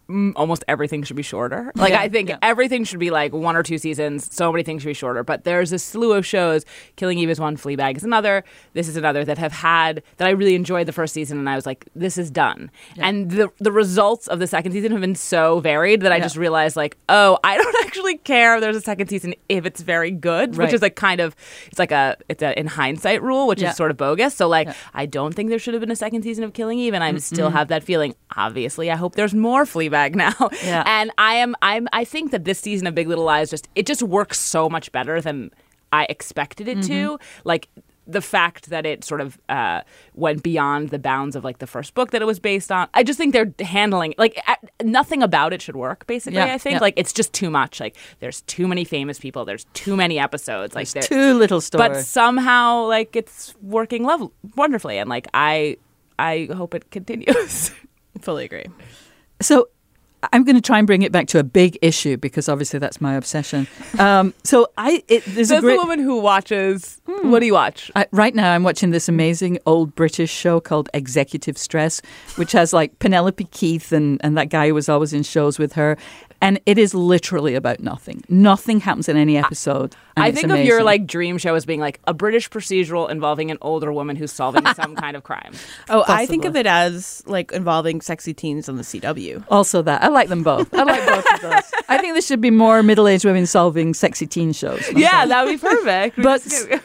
almost everything should be shorter. Like, I think everything should be like 1 or 2 seasons. So many things should be shorter. But there's a slew of shows. Killing Eve is one. Fleabag is another. This is another that I really enjoyed the first season, and I was like, this is done. Yeah. And the results of the second season have been so varied that I just realized, like, oh, I don't actually care if there's a second season if it's very good, which is like kind of, it's a in hindsight rule, which is sort of bogus. So like, I don't think there should have been a second season of Killing Eve, and I still have that feeling. Obviously, I hope there's more Fleabag now. Yeah. And I think that this season of Big Little Lies just works so much better than I expected it to. Like, the fact that it sort of went beyond the bounds of like the first book that it was based on. I just think they're handling like nothing about it should work. Basically, I think like it's just too much. Like, there's too many famous people. There's too many episodes. Like, there's too little story. But somehow, like, it's working wonderfully, and like I hope it continues. Fully agree. So I'm going to try and bring it back to a big issue because obviously that's my obsession. There's a great woman who watches. What do you watch? Right now, I'm watching this amazing old British show called Executive Stress, which has like Penelope Keith and that guy who was always in shows with her. And it is literally about nothing. Nothing happens in any episode. I think of your like dream show as being like a British procedural involving an older woman who's solving some kind of crime. Oh, possibly. I think of it as like involving sexy teens on the CW. Also that. I like them both. I like both of those. I think there should be more middle-aged women solving sexy teen shows. Yeah, that would be perfect. But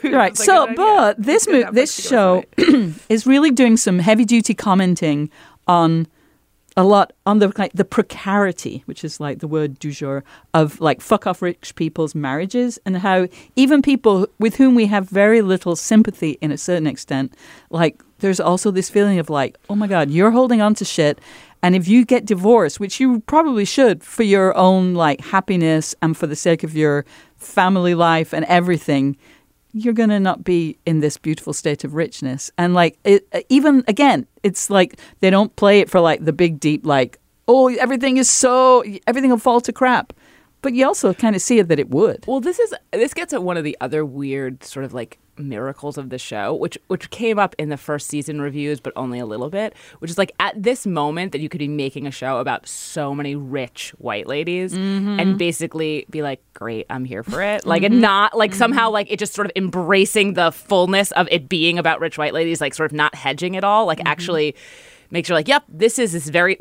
this show is really doing some heavy-duty commenting on a lot on the precarity, which is like the word du jour, of like fuck off rich people's marriages, and how even people with whom we have very little sympathy in a certain extent, like there's also this feeling of like, oh my God, you're holding on to shit. And if you get divorced, which you probably should for your own like happiness and for the sake of your family life and everything, you're going to not be in this beautiful state of richness. And like, it's like they don't play it for like the big deep, like, oh, everything will fall to crap. But you also kind of see it that it would. Well, this gets at one of the other weird sort of like miracles of the show, which came up in the first season reviews, but only a little bit, which is like at this moment that you could be making a show about so many rich white ladies and basically be like, great, I'm here for it. Like, and not like somehow like it just sort of embracing the fullness of it being about rich white ladies, like sort of not hedging it all, like actually make sure like, yep, this is this very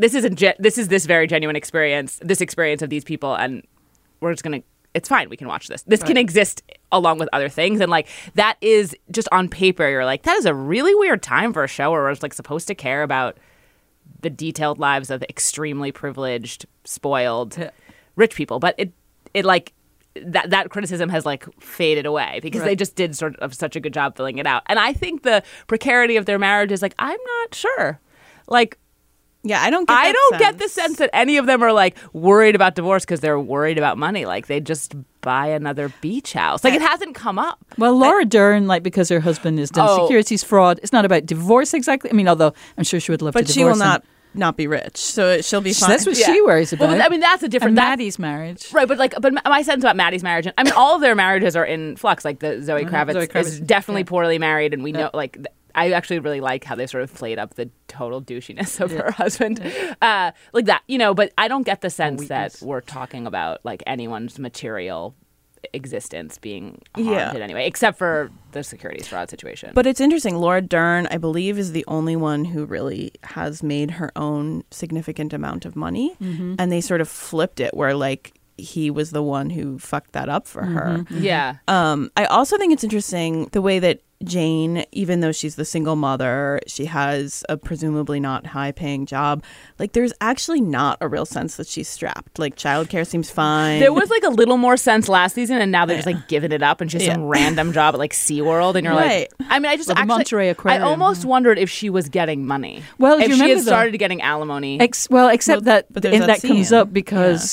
genuine experience, this experience of these people, and we're just going to, it's fine, we can watch this. This can exist along with other things. And like, that is just on paper, you're like, that is a really weird time for a show where we're like supposed to care about the detailed lives of extremely privileged, spoiled, rich people. But it like, that criticism has like faded away because they just did sort of such a good job filling it out. And I think the precarity of their marriage is like, I'm not sure. Like, yeah, I don't get the sense that any of them are like worried about divorce because they're worried about money. Like, they just buy another beach house. Like, it hasn't come up. Well, Laura Dern, like, because her husband has done securities fraud, it's not about divorce exactly. I mean, although I'm sure she would love to divorce him. But she will not be rich, so she'll be fine. That's what she worries about. Well, I mean, that's a different. And Maddie's marriage, right? But my sense about Maddie's marriage, I mean, all of their marriages are in flux. Like the Zoe Kravitz is definitely poorly married, and we know like. I actually really like how they sort of played up the total douchiness of her husband. Like that, you know, but I don't get the sense that we're talking about like anyone's material existence being harmed in any way, except for the securities fraud situation. But it's interesting. Laura Dern, I believe, is the only one who really has made her own significant amount of money. And they sort of flipped it where like he was the one who fucked that up for her. Yeah. I also think it's interesting the way that Jane, even though she's the single mother, she has a presumably not high-paying job. Like, there's actually not a real sense that she's strapped. Like, childcare seems fine. There was, like, a little more sense last season, and now they're just, like, giving it up, and she's some random job at, like, SeaWorld, and you're like... I mean, I just actually... Monterey Aquarium. I almost wondered if she was getting money. Well, if she had started getting alimony. Except that comes up because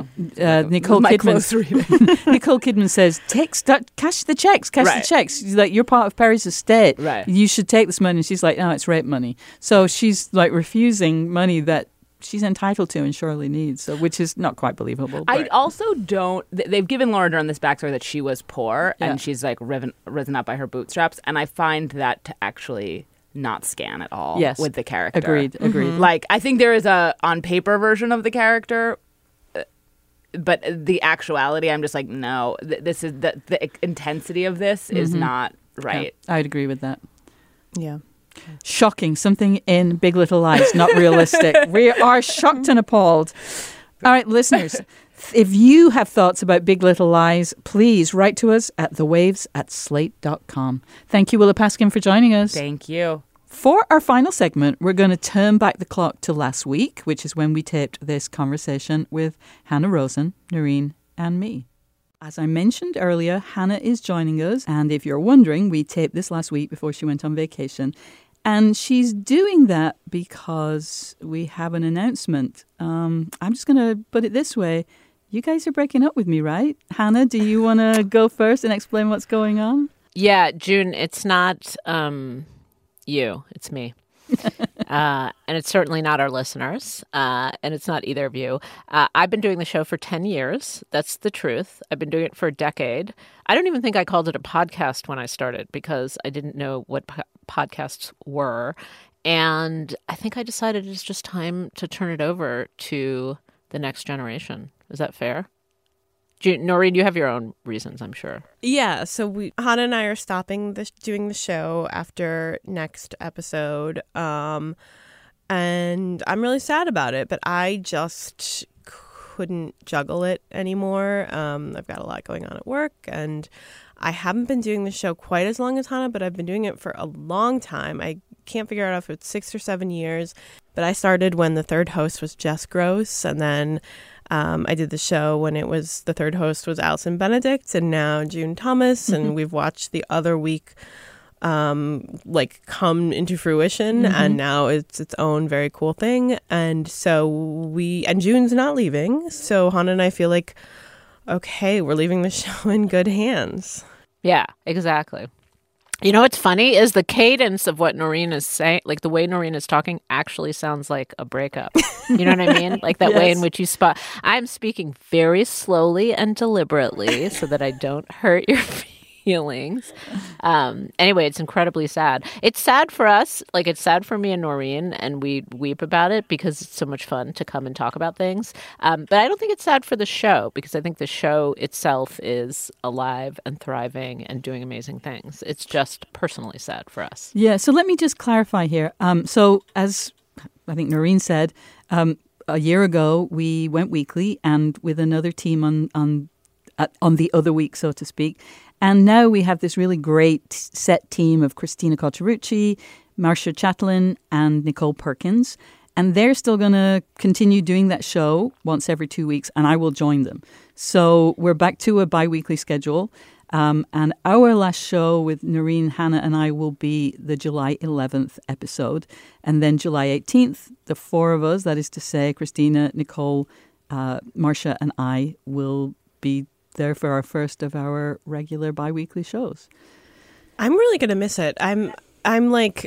Nicole Kidman... Nicole Kidman says, cash the checks. She's like, you're part of Perry's estate. Right. You should take this money. And she's like, no, it's rape money. So she's like refusing money that she's entitled to and surely needs, so which is not quite believable. I also don't... They've given Laura Dern this backstory that she was poor and she's like risen up by her bootstraps, and I find that to actually not scan at all Yes. with the character. Agreed. Like, I think there is a on paper version of the character, but the actuality, I'm just like, no, this is the intensity of this is not right. Yeah, I'd agree with that. Yeah. Shocking. Something in Big Little Lies, not realistic. We are shocked and appalled. All right, listeners, if you have thoughts about Big Little Lies, please write to us at thewaves@slate.com. Thank you, Willa Paskin, for joining us. Thank you. For our final segment, we're going to turn back the clock to last week, which is when we taped this conversation with Hannah Rosen, Noreen, and me. As I mentioned earlier, Hannah is joining us. And if you're wondering, we taped this last week before she went on vacation. And she's doing that because we have an announcement. I'm just going to put it this way. You guys are breaking up with me, right? Hannah, do you want to go first and explain what's going on? Yeah, June, it's not you. It's me. And it's certainly not our listeners. And it's not either of you. I've been doing the show for 10 years. That's the truth. I've been doing it for a decade. I don't even think I called it a podcast when I started because I didn't know what podcasts were. And I think I decided it's just time to turn it over to the next generation. Is that fair? Noreen, you have your own reasons, I'm sure. Yeah, so Hannah and I are stopping doing the show after next episode, and I'm really sad about it, but I just couldn't juggle it anymore. I've got a lot going on at work, and I haven't been doing the show quite as long as Hannah, but I've been doing it for a long time. I can't figure out if it's 6 or 7 years, but I started when the third host was Jess Gross, and then I did the show when the third host was Allison Benedict, and now June Thomas, and we've watched the other week come into fruition, and now it's its own very cool thing. And so June's not leaving, so Hannah and I feel like, okay, we're leaving the show in good hands. Yeah, exactly. You know what's funny is the cadence of what Noreen is saying, like the way Noreen is talking actually sounds like a breakup. You know what I mean? Like that Yes. way in which you spot. I'm speaking very slowly and deliberately so that I don't hurt your feelings. Anyway, it's incredibly sad. It's sad for us. Like it's sad for me and Noreen, and we weep about it because it's so much fun to come and talk about things. But I don't think it's sad for the show because I think the show itself is alive and thriving and doing amazing things. It's just personally sad for us. Yeah, so let me just clarify here. So as I think Noreen said, a year ago we went weekly and with another team on the other week, so to speak. And now we have this really great set team of Christina Cauterucci, Marcia Chatelain, and Nicole Perkins. And they're still going to continue doing that show once every 2 weeks, and I will join them. So we're back to a bi-weekly schedule. And our last show with Noreen, Hannah, and I will be the July 11th episode. And then July 18th, the four of us, that is to say, Christina, Nicole, Marcia, and I will be there for our first of our regular bi-weekly shows. I'm really going to miss it. I'm like,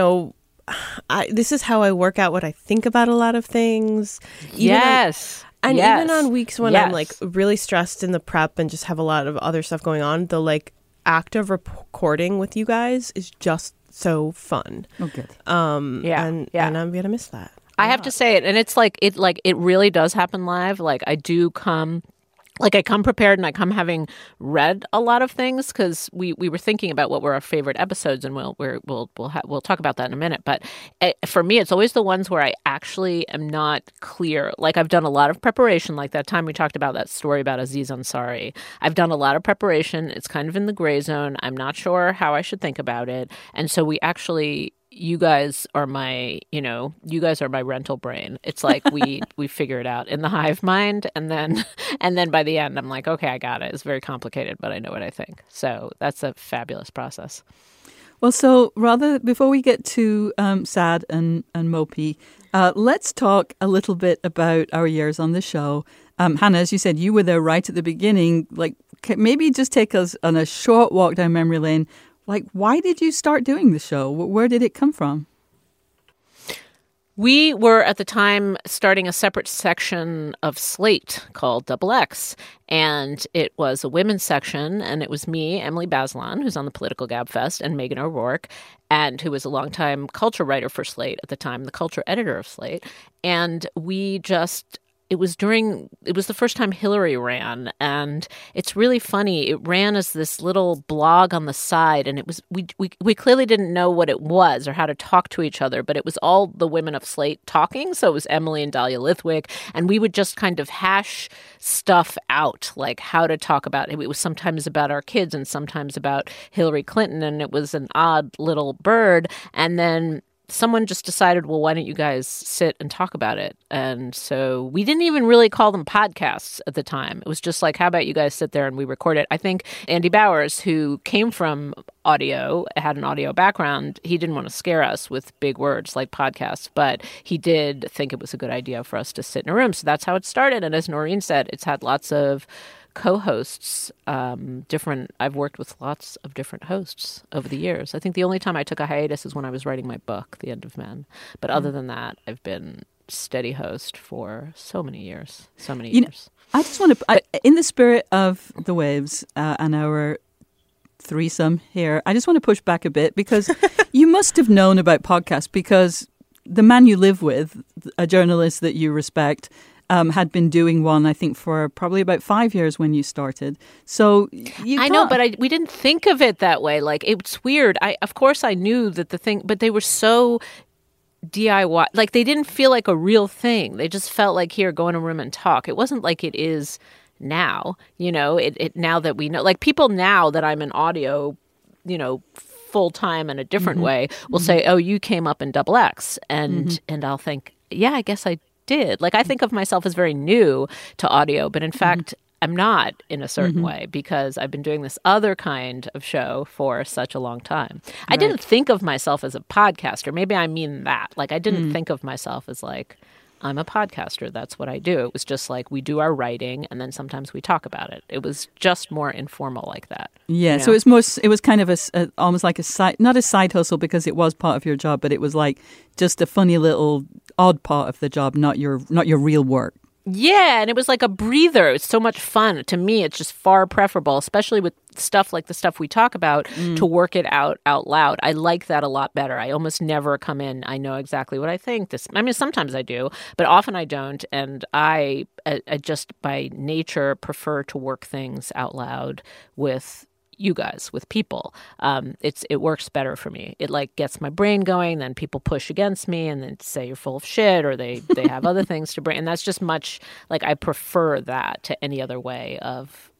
this is how I work out what I think about a lot of things. Yes. Even on weeks when I'm like really stressed in the prep and just have a lot of other stuff going on, the like act of recording with you guys is just so fun. Oh, good. And I'm going to miss that. I have to say it, and it's like it really does happen live. Like I do come. Like I come prepared and I come having read a lot of things because we were thinking about what were our favorite episodes, and we'll talk about that in a minute. But for me, it's always the ones where I actually am not clear. Like I've done a lot of preparation, like that time we talked about that story about Aziz Ansari. I've done a lot of preparation. It's kind of in the gray zone. I'm not sure how I should think about it, and so we actually. You guys are my rental brain. It's like we figure it out in the hive mind, and then by the end, I'm like, okay, I got it. It's very complicated, but I know what I think. So that's a fabulous process. Well, so before we get to sad and mopey, let's talk a little bit about our years on the show. Hannah, as you said, you were there right at the beginning. Like, maybe just take us on a short walk down memory lane. Like, why did you start doing the show? Where did it come from? We were at the time starting a separate section of Slate called Double X, and it was a women's section, and it was me, Emily Bazelon, who's on the Political Gabfest, and Megan O'Rourke, and who was a longtime culture writer for Slate at the time, the culture editor of Slate, and we just... It was the first time Hillary ran, and it's really funny. It ran as this little blog on the side, and it was we clearly didn't know what it was or how to talk to each other, but it was all the women of Slate talking. So it was Emily and Dahlia Lithwick, and we would just kind of hash stuff out, like how to talk about it. It was sometimes about our kids and sometimes about Hillary Clinton, and it was an odd little bird. And then someone just decided, well, why don't you guys sit and talk about it? And so we didn't even really call them podcasts at the time. It was just like, how about you guys sit there and we record it? I think Andy Bowers, who came from audio, had an audio background, he didn't want to scare us with big words like podcasts, but he did think it was a good idea for us to sit in a room. So that's how it started. And as Noreen said, it's had lots of co-hosts, I've worked with lots of different hosts over the years. I think the only time I took a hiatus is when I was writing my book, The End of Men. But other than that, I've been steady host for so many years. I just want to, in the spirit of the waves and our threesome here, I just want to push back a bit, because you must have known about podcasts, because the man you live with, a journalist that you respect, had been doing one, I think, for probably about 5 years when you started. So I know, but we didn't think of it that way. Like, it's weird. Of course, I knew that the thing, but they were so DIY. Like, they didn't feel like a real thing. They just felt like, here, go in a room and talk. It wasn't like it is now. You know, it now that we know, like, people now that I'm in audio, you know, full time in a different way will say, oh, you came up in Double X, and I'll think, yeah, I guess I did. Like, I think of myself as very new to audio, but in fact, I'm not in a certain way, because I've been doing this other kind of show for such a long time. I didn't think of myself as a podcaster. Maybe I mean that. Like, I didn't think of myself as like, I'm a podcaster. That's what I do. It was just like, we do our writing and then sometimes we talk about it. It was just more informal like that. Yeah. You know? So it was kind of almost like a side, not a side hustle because it was part of your job, but it was like just a funny little odd part of the job, not your real work. Yeah, and it was like a breather. It's so much fun. To me, it's just far preferable, especially with stuff like the stuff we talk about, to work it out loud. I like that a lot better. I almost never come in, I know exactly what I think. Sometimes I do, but often I don't. And I just by nature prefer to work things out loud with you guys, with people. It works better for me. It like gets my brain going. Then people push against me and then say you're full of shit, or they have other things to bring. And that's just much like, I prefer that to any other way of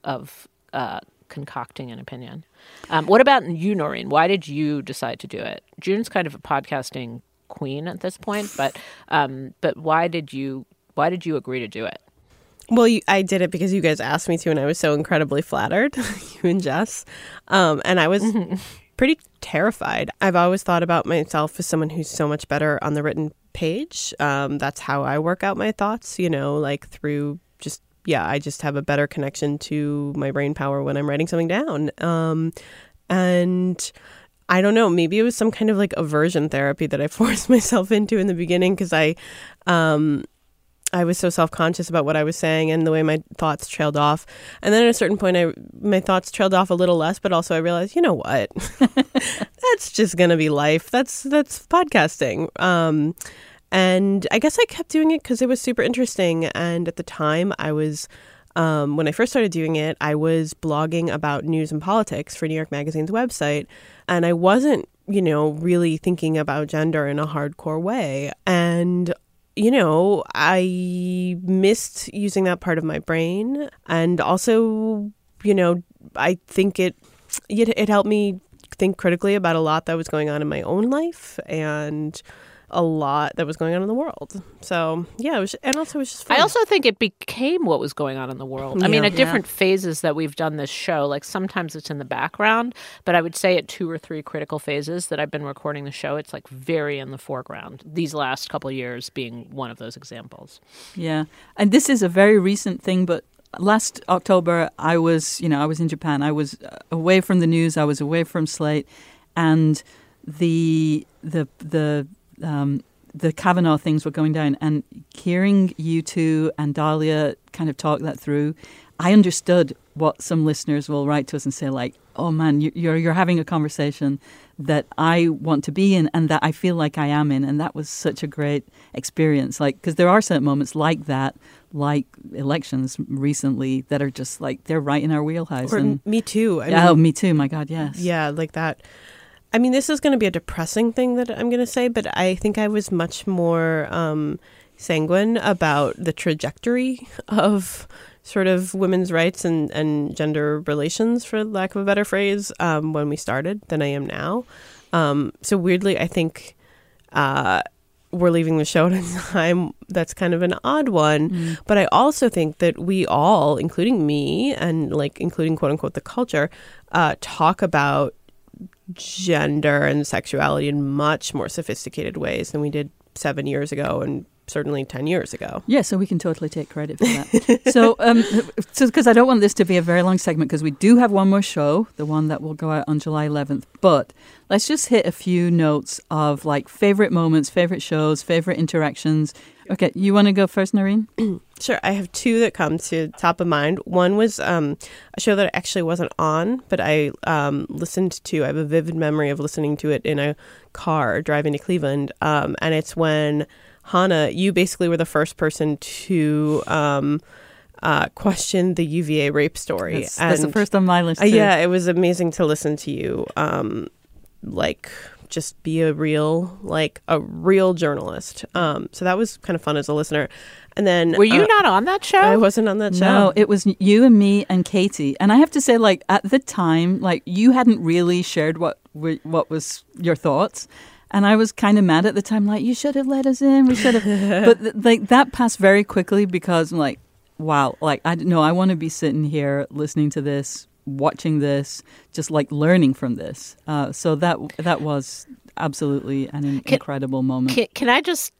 concocting an opinion. What about you, Noreen? Why did you decide to do it? June's kind of a podcasting queen at this point, but why did you agree to do it? Well, I did it because you guys asked me to, and I was so incredibly flattered, you and Jess. And I was pretty terrified. I've always thought about myself as someone who's so much better on the written page. That's how I work out my thoughts, like through I just have a better connection to my brain power when I'm writing something down. And I don't know, maybe it was some kind of like aversion therapy that I forced myself into in the beginning, because I was so self-conscious about what I was saying and the way my thoughts trailed off. And then at a certain point, my thoughts trailed off a little less, but also I realized, you know what? That's just going to be life. That's podcasting. And I guess I kept doing it because it was super interesting. And at the time, I was, when I first started doing it, I was blogging about news and politics for New York Magazine's website. And I wasn't, really thinking about gender in a hardcore way. And I missed using that part of my brain. And also, I think it helped me think critically about a lot that was going on in my own life and a lot that was going on in the world. So, yeah, it was just fun. I also think it became what was going on in the world. I mean, at different phases that we've done this show, like sometimes it's in the background, but I would say at 2 or 3 critical phases that I've been recording the show, it's like very in the foreground. These last couple of years being one of those examples. Yeah. And this is a very recent thing, but last October I was in Japan. I was away from the news. I was away from Slate, and the the Kavanaugh things were going down, and hearing you two and Dahlia kind of talk that through, I understood what some listeners will write to us and say, like, oh man, you're having a conversation that I want to be in and that I feel like I am in. And that was such a great experience. Like, because there are certain moments like that, like elections recently, that are just like, they're right in our wheelhouse. Or and Me Too. Me Too. My God, yes. Yeah, like that. I mean, this is going to be a depressing thing that I'm going to say, but I think I was much more sanguine about the trajectory of sort of women's rights and gender relations, for lack of a better phrase, when we started than I am now. So weirdly, I think we're leaving the show at a time that's kind of an odd one. But I also think that we all, including me and like including quote unquote the culture, talk about gender and sexuality in much more sophisticated ways than we did 7 years ago and certainly 10 years ago. Yeah, so we can totally take credit for that. So because I don't want this to be a very long segment, because we do have one more show, the one that will go out on July 11th. But let's just hit a few notes of like favorite moments, favorite shows, favorite interactions. Okay, you want to go first, Noreen? Sure. I have two that come to top of mind. One was a show that I actually wasn't on, but I listened to. I have a vivid memory of listening to it in a car driving to Cleveland. And it's when Hannah, you basically were the first person to question the UVA rape story. That's the first on my list, too. Yeah, it was amazing to listen to you, just be a real journalist. So that was kind of fun as a listener. And then were you not on that show? I wasn't on that show. No, it was you and me and Katie. And I have to say, like, at the time, like, you hadn't really shared what was your thoughts. And I was kind of mad at the time, like, you should have let us in. We should have. But like that passed very quickly because I'm like, wow, like, I want to be sitting here listening to this, watching this, just like learning from this. So that was absolutely an incredible moment. Can I just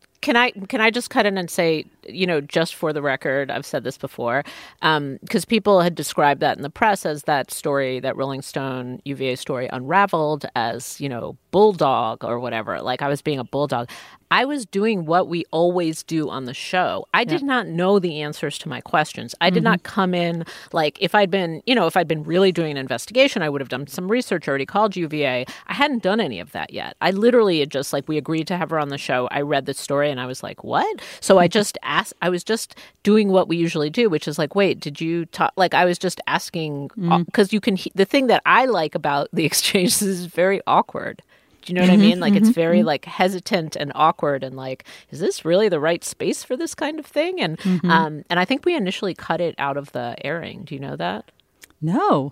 cut in and say, just for the record, I've said this before, because people had described that in the press as that story, that Rolling Stone UVA story unraveled as, bulldog or whatever. Like I was being a bulldog. I was doing what we always do on the show. I did not know the answers to my questions. I did not come in like if I'd been really doing an investigation, I would have done some research, already called UVA. I hadn't done any of that yet. I literally had just we agreed to have her on the show. I read the story and I was like, what? So I just asked, I was just doing what we usually do, which is like, wait, did you talk? Like I was just asking because you can, the thing that I like about the exchanges is very awkward. Do you know what I mean? Like it's very like hesitant and awkward and like, is this really the right space for this kind of thing? And I think we initially cut it out of the airing. Do you know that? No.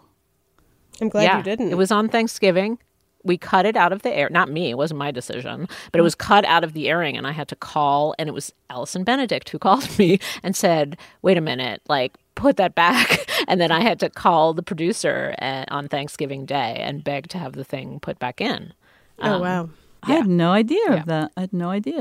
I'm glad you didn't. It was on Thanksgiving. We cut it out of the air. Not me. It wasn't my decision. But it was cut out of the airing and I had to call. And it was Allison Benedict who called me and said, wait a minute, like put that back. And then I had to call the producer on Thanksgiving Day and beg to have the thing put back in. Oh, wow. I had no idea of that. I had no idea.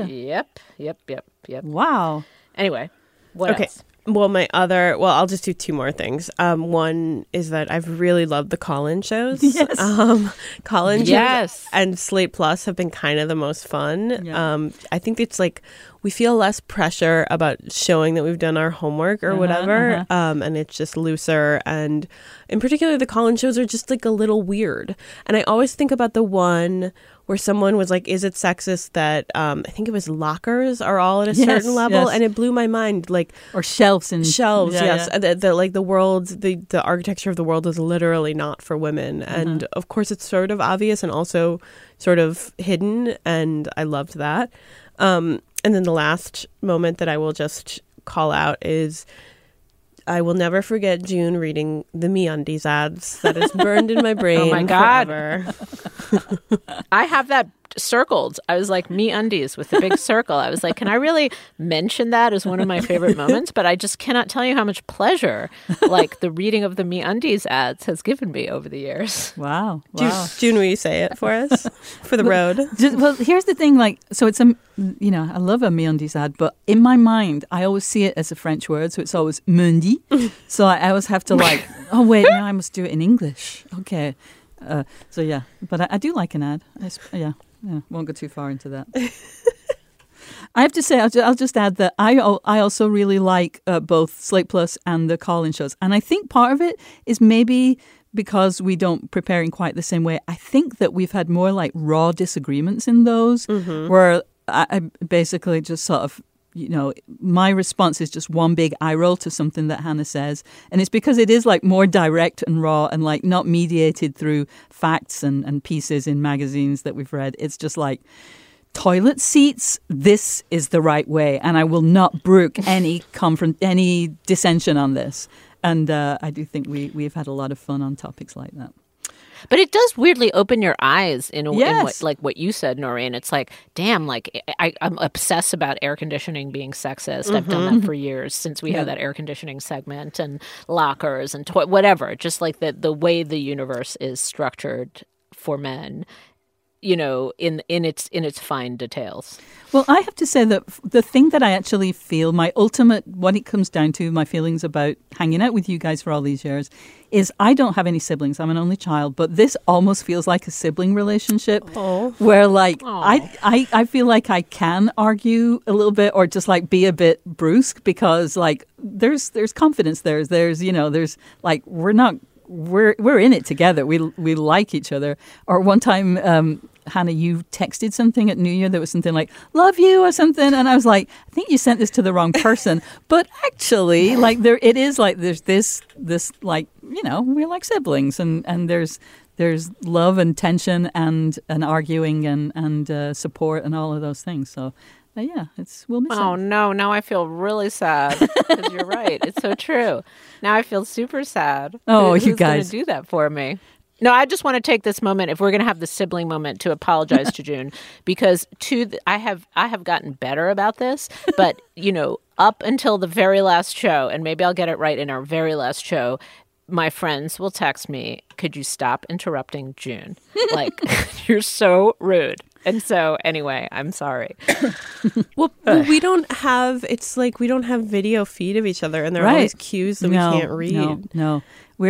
Yep. Wow. Anyway, what else? Well, I'll just do two more things. One is that I've really loved the call-in shows. Yes. Call-in shows and Slate Plus have been kind of the most fun. Yeah. I think it's like we feel less pressure about showing that we've done our homework or whatever. And it's just looser. And in particular, the call-in shows are just like a little weird. And I always think about the one where someone was like, is it sexist that I think it was lockers are all at a certain level? Yes. And it blew my mind. Like, or shelves. Yes. Yeah. The world, the architecture of the world is literally not for women. And of course, it's sort of obvious and also sort of hidden. And I loved that. And then the last moment that I will just call out is I will never forget June reading the MeUndies ads. That is burned in my brain. Oh my God. Forever. I have that circled. I was like, MeUndies with the big circle. I was like, can I really mention that as one of my favorite moments? But I just cannot tell you how much pleasure like the reading of the MeUndies ads has given me over the years. Wow. June, will you say it for us? For the road? Well, here's the thing. Like, so it's I love a MeUndies ad, but in my mind, I always see it as a French word. So it's always Mundi. So I always have to like, oh, wait, now I must do it in English. Okay. So, yeah. But I do like an ad. Yeah, won't go too far into that. I have to say, I'll just add that I also really like both Slate Plus and the call-in shows. And I think part of it is maybe because we don't prepare in quite the same way. I think that we've had more like raw disagreements in those where I basically just sort of, my response is just one big eye roll to something that Hannah says. And it's because it is like more direct and raw and like not mediated through facts and pieces in magazines that we've read. It's just like, toilet seats, this is the right way. And I will not brook any dissension on this. And I do think we've had a lot of fun on topics like that. But it does weirdly open your eyes in Yes. what you said, Noreen. It's like, damn, like I'm obsessed about air conditioning being sexist. I've done that for years since we had that air conditioning segment and lockers and whatever. Just like the way the universe is structured for men, in its fine details. Well, I have to say that the thing that I actually feel, my ultimate, what it comes down to, my feelings about hanging out with you guys for all these years, is I don't have any siblings. I'm an only child, but this almost feels like a sibling relationship where like I feel like I can argue a little bit or just like be a bit brusque because like there's confidence there. There's like we're in it together. We like each other. Or one time, Hannah, you texted something at New Year that was something like "love you" or something, and I was like, I think you sent this to the wrong person. But actually, like it is like there's this like we're like siblings, and there's love and tension and arguing and support and all of those things. So. Yeah, we'll miss it. Oh, no. Now I feel really sad because you're right. It's so true. Now I feel super sad. Oh, Who's you guys. going to do that for me? No, I just want to take this moment, if we're going to have the sibling moment, to apologize to June because I have gotten better about this, but, up until the very last show, and maybe I'll get it right in our very last show, my friends will text me, could you stop interrupting June? Like, you're so rude. And so, anyway, I'm sorry. Well, we don't have video feed of each other, and there are always cues that we can't read. No.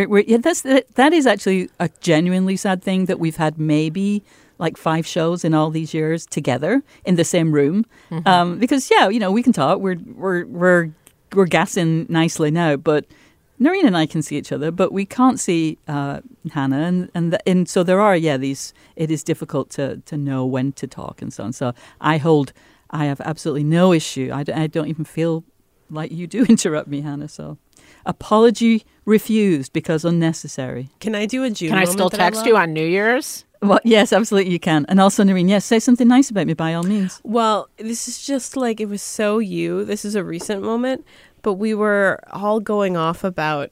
That is actually a genuinely sad thing that we've had maybe like 5 shows in all these years together in the same room. Because, we can talk. We're gassing nicely now, but Noreen and I can see each other, but we can't see Hannah, and so there are these. It is difficult to know when to talk and so on. So I have absolutely no issue. I don't even feel like you do interrupt me, Hannah. So apology refused because unnecessary. Can I do a June? Can I still text you on New Year's? Well, yes, absolutely you can. And also, Noreen, yes, say something nice about me by all means. Well, this is just like, it was so you. This is a recent moment. But we were all going off about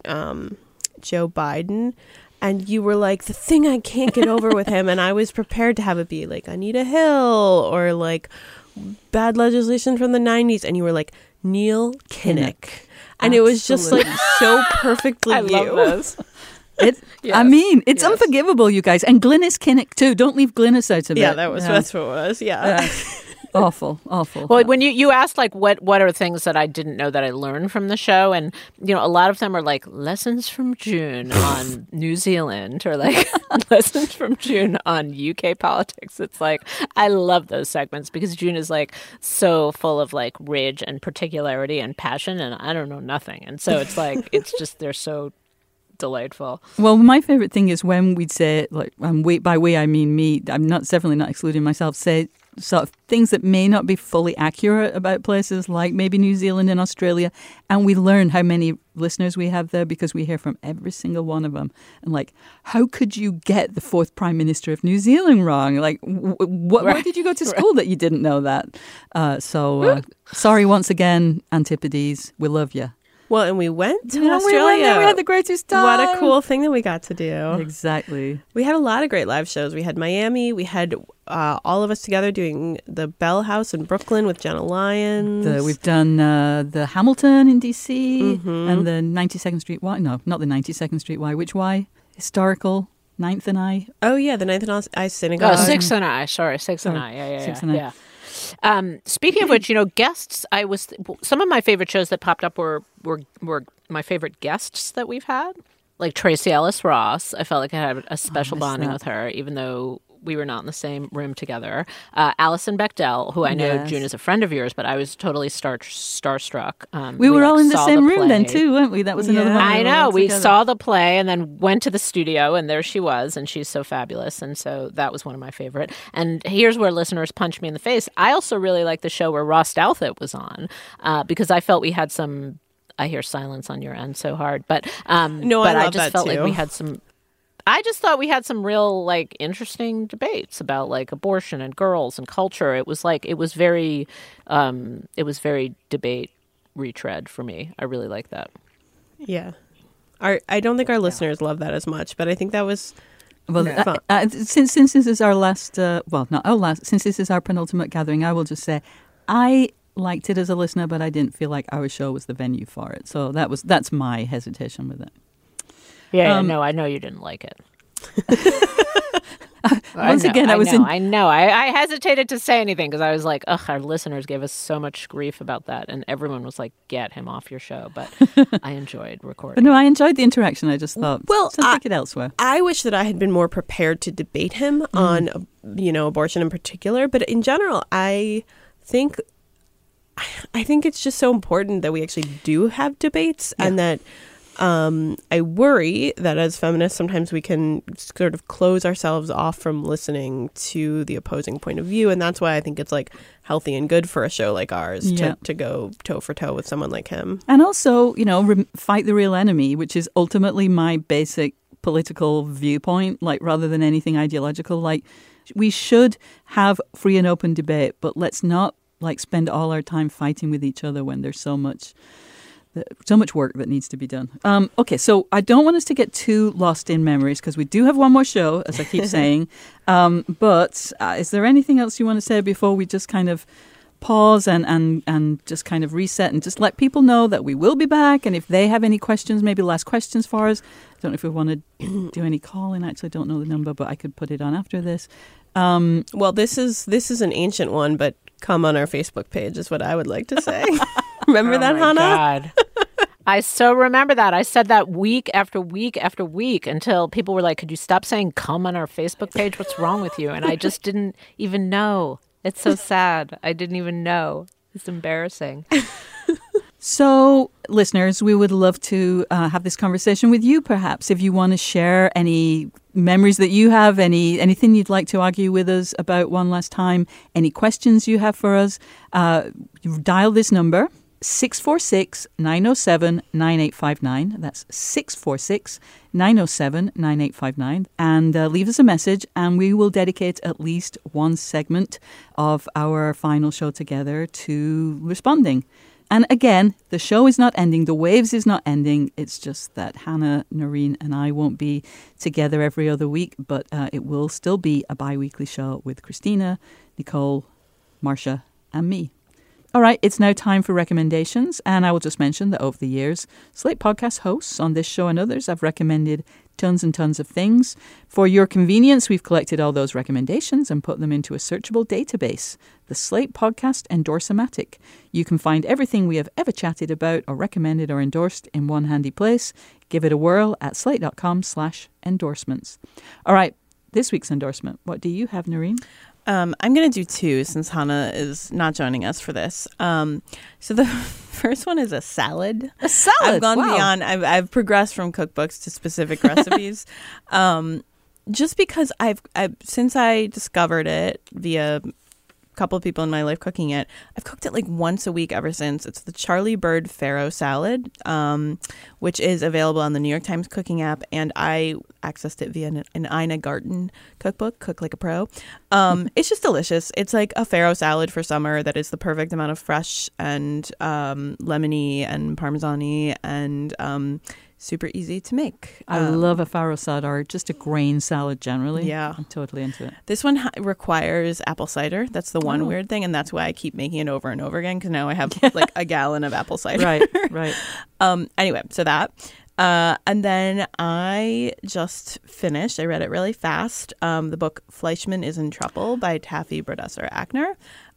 Joe Biden, and you were like, the thing I can't get over with him, and I was prepared to have it be like Anita Hill or like bad legislation from the 90s, and you were like, Neil Kinnock. And it was just like so perfectly I love those. I mean, it's unforgivable, you guys. And Glynis Kinnock, too. Don't leave Glynis out of it. Yeah, that's what it was. Yeah. Awful. Well, when you asked, like, what are things that I didn't know that I learned from the show? And, a lot of them are like lessons from June on New Zealand or like lessons from June on UK politics. It's like, I love those segments because June is like so full of like rage and particularity and passion, and I don't know nothing. And so it's like, they're so delightful. Well, my favorite thing is when we'd say, like, by we I mean me, I'm definitely not excluding myself, say sort of things that may not be fully accurate about places like maybe New Zealand and Australia, and we learn how many listeners we have there because we hear from every single one of them. And like, how could you get the 4th Prime Minister of New Zealand wrong? Like, where did you go to school that you didn't know that? Sorry once again, Antipodes. We love you. Well, and we went to Australia. We had the greatest time. What a cool thing that we got to do. Exactly. We had a lot of great live shows. We had Miami. We had all of us together doing the Bell House in Brooklyn with Jenna Lyons. We've done the Hamilton in D.C. and the 92nd Street Y. No, not the 92nd Street Y. Which Y? Historical 9th and I. Oh, yeah, the 9th and I Synagogue. Oh, 6th and I. Sorry, 6th and I. Yeah. 6th and I. Yeah. Speaking of which, guests, some of my favorite shows that popped up were my favorite guests that we've had. Like Tracy Ellis Ross. I felt like I had a special bonding with her, even though we were not in the same room together. Alison Bechdel, who I know, Yes. June, is a friend of yours, but I was totally starstruck. We were all in the saw same room then play. too, weren't we? That was another one. I we were know. all We together. saw the play and then went to the studio, and there she was, and she's so fabulous. And so that was one of my favorite. And here's where listeners punched me in the face. I also really liked the show where Ross Douthat was on because I felt we had some. I hear silence on your end so hard, but No, but I I love just that felt too. like we had some. I just thought we had some real like interesting debates about like abortion and girls and culture. It was very debate retread for me. I really like that. Yeah. I don't think our listeners love that as much, but I think that was Well, fun. since this is our last, not our last, since this is our penultimate gathering, I will just say I liked it as a listener, but I didn't feel like our show was the venue for it. So that's my hesitation with it. Yeah, no, I know you didn't like it. Once again, I was in. I know. I hesitated to say anything because I was like, ugh, our listeners gave us so much grief about that. And everyone was like, get him off your show. But I enjoyed But recording. no, I enjoyed the interaction. I just thought, Well, take it elsewhere. I wish that I had been more prepared to debate him on, abortion in particular. But in general, I think it's just so important that we actually do have debates and that I worry that as feminists, sometimes we can sort of close ourselves off from listening to the opposing point of view. And that's why I think it's like healthy and good for a show like ours to go toe for toe with someone like him. And also, fight the real enemy, which is ultimately my basic political viewpoint, like rather than anything ideological. Like we should have free and open debate, but let's not like spend all our time fighting with each other when there's so much work that needs to be done. Okay, so I don't want us to get too lost in memories because we do have one more show, as I keep saying. But is there anything else you want to say before we just kind of pause and just kind of reset and just let people know that we will be back? And if they have any questions, maybe last questions for us. I don't know if we want to do any calling. I actually don't know the number, but I could put it on after this. Well, this is an ancient one, but come on our Facebook page is what I would like to say. Remember that, Hannah? God. I so remember that. I said that week after week after week until people were like, could you stop saying come on our Facebook page? What's wrong with you? And I just didn't even know. It's so sad. I didn't even know. It's embarrassing. So, listeners, we would love to have this conversation with you, perhaps. If you want to share any memories that you have, anything you'd like to argue with us about one last time, any questions you have for us, dial this number, 646-907-9859. That's 646-907-9859. And leave us a message, and we will dedicate at least one segment of our final show together to responding. And again, the show is not ending. The Waves is not ending. It's just that Hannah, Noreen, and I won't be together every other week, but it will still be a bi-weekly show with Christina, Nicole, Marcia, and me. All right, it's now time for recommendations, and I will just mention that over the years, Slate Podcast hosts on this show and others have recommended tons and tons of things. For your convenience, we've collected all those recommendations and put them into a searchable database, the Slate Podcast Endorsomatic. You can find everything we have ever chatted about or recommended or endorsed in one handy place. Give it a whirl at slate.com/endorsements. All right, this week's endorsement. What do you have, Noreen? I'm going to do two since Hannah is not joining us for this. So the first one is a salad. A salad? I've gone Wow. beyond. I've progressed from cookbooks to specific recipes. Just because since I discovered it via a couple of people in my life cooking it, I've cooked it like once a week ever since. It's the Charlie Bird Farro salad, which is available on the New York Times cooking app, and I accessed it via an Ina Garten cookbook, Cook Like a Pro. It's just delicious. It's like a farro salad for summer that is the perfect amount of fresh and lemony and parmesan-y and super easy to make. I love a farro salad or just a grain salad generally. Yeah. I'm totally into it. This one requires apple cider. That's the one weird thing, and that's why I keep making it over and over again, because now I have like a gallon of apple cider. Right. Anyway, so that. And then I just finished, I read it really fast, the book Fleischman is in Trouble by Taffy Brodesser-Akner.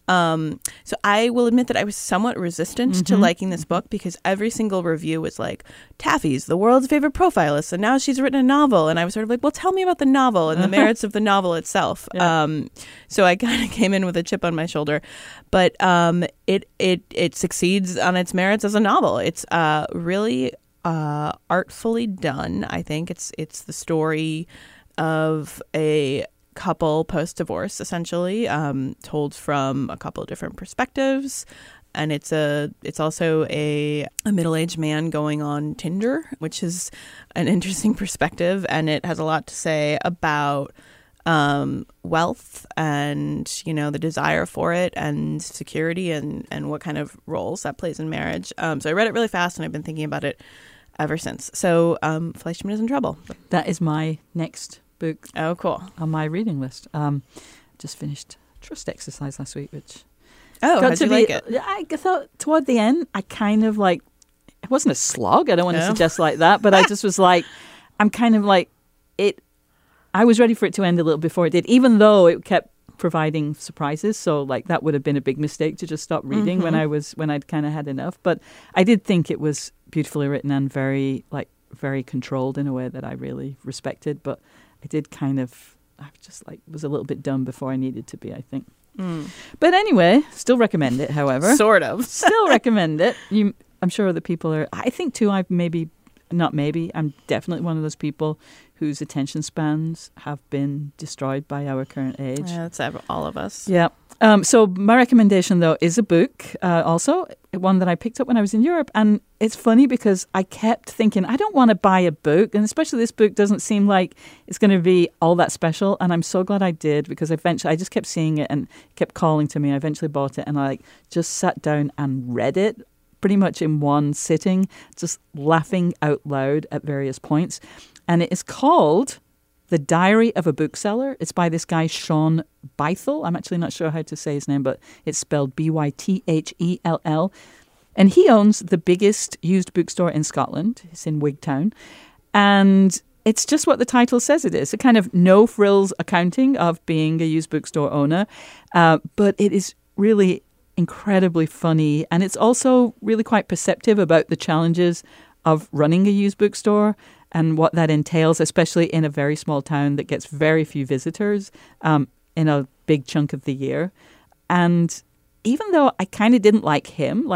So I will admit that I was somewhat resistant to liking this book because every single review was like, Taffy's the world's favorite profilist, and now she's written a novel. And I was sort of like, well, tell me about the novel and the merits of the novel itself. Yeah. So I kind of came in with a chip on my shoulder, but it succeeds on its merits as a novel. It's really artfully done. I think it's the story of a couple post-divorce, essentially, told from a couple of different perspectives. And it's also a middle-aged man going on Tinder, which is an interesting perspective, and it has a lot to say about wealth and, you know, the desire for it and security and what kind of roles that plays in marriage. So I read it really fast, and I've been thinking about it ever since. So Fleischman is in trouble. That is my next book. Oh, cool. On my reading list. Just finished Trust Exercise last week, which... Oh, how'd you like it? I thought toward the end, I kind of like... It wasn't a slog. I don't want to suggest like that, but I just was like... I'm kind of like... I was ready for it to end a little before it did, even though it kept providing surprises. So like that would have been a big mistake to just stop reading when I'd kind of had enough. But I did think it was beautifully written and very controlled in a way that I really respected. But I did kind of... I just was a little bit dumb before I needed to be, I think. But anyway, still recommend it, however. Sort of. Still recommend it. I'm sure other people are... I think, too, I'm definitely one of those people whose attention spans have been destroyed by our current age. Yeah, that's all of us. Yeah. So my recommendation, though, is a book, also, one that I picked up when I was in Europe. And it's funny because I kept thinking, I don't want to buy a book. And especially this book doesn't seem like it's going to be all that special. And I'm so glad I did, because eventually I just kept seeing it and kept calling to me. I eventually bought it, and I just sat down and read it pretty much in one sitting, just laughing out loud at various points. And it is called The Diary of a Bookseller. It's by this guy, Sean Bythell. I'm actually not sure how to say his name, but it's spelled Bythell. And he owns the biggest used bookstore in Scotland. It's in Wigtown. And it's just what the title says it is. A kind of no-frills accounting of being a used bookstore owner. But it is really incredibly funny. And it's also really quite perceptive about the challenges of running a used bookstore and what that entails, especially in a very small town that gets very few visitors in a big chunk of the year. And even though I kind of didn't like him,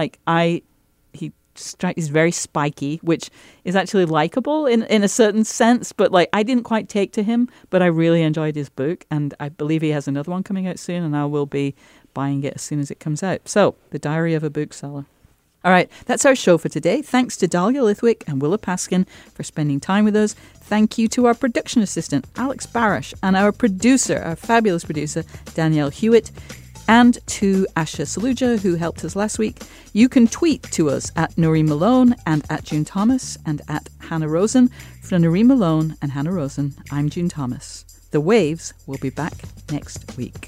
he's very spiky, which is actually likable in a certain sense, but I didn't quite take to him, but I really enjoyed his book, and I believe he has another one coming out soon, and I will be buying it as soon as it comes out. So, The Diary of a Bookseller. All right, that's our show for today. Thanks to Dahlia Lithwick and Willa Paskin for spending time with us. Thank you to our production assistant, Alex Barish, and our producer, our fabulous producer, Danielle Hewitt, and to Asha Saluja, who helped us last week. You can tweet to us at Noreen Malone and at June Thomas and at Hannah Rosen. For Noreen Malone and Hannah Rosen, I'm June Thomas. The Waves will be back next week.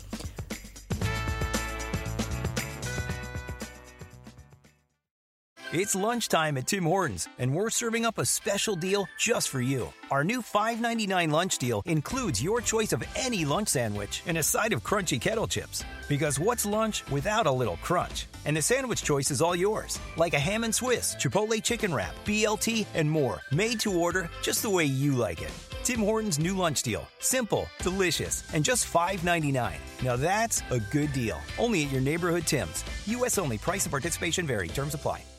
It's lunchtime at Tim Hortons, and we're serving up a special deal just for you. Our new $5.99 lunch deal includes your choice of any lunch sandwich and a side of crunchy kettle chips. Because what's lunch without a little crunch? And the sandwich choice is all yours, like a ham and Swiss, Chipotle chicken wrap, BLT, and more, made to order just the way you like it. Tim Hortons' new lunch deal. Simple, delicious, and just $5.99. Now that's a good deal. Only at your neighborhood Tim's. U.S. only. Price and participation vary. Terms apply.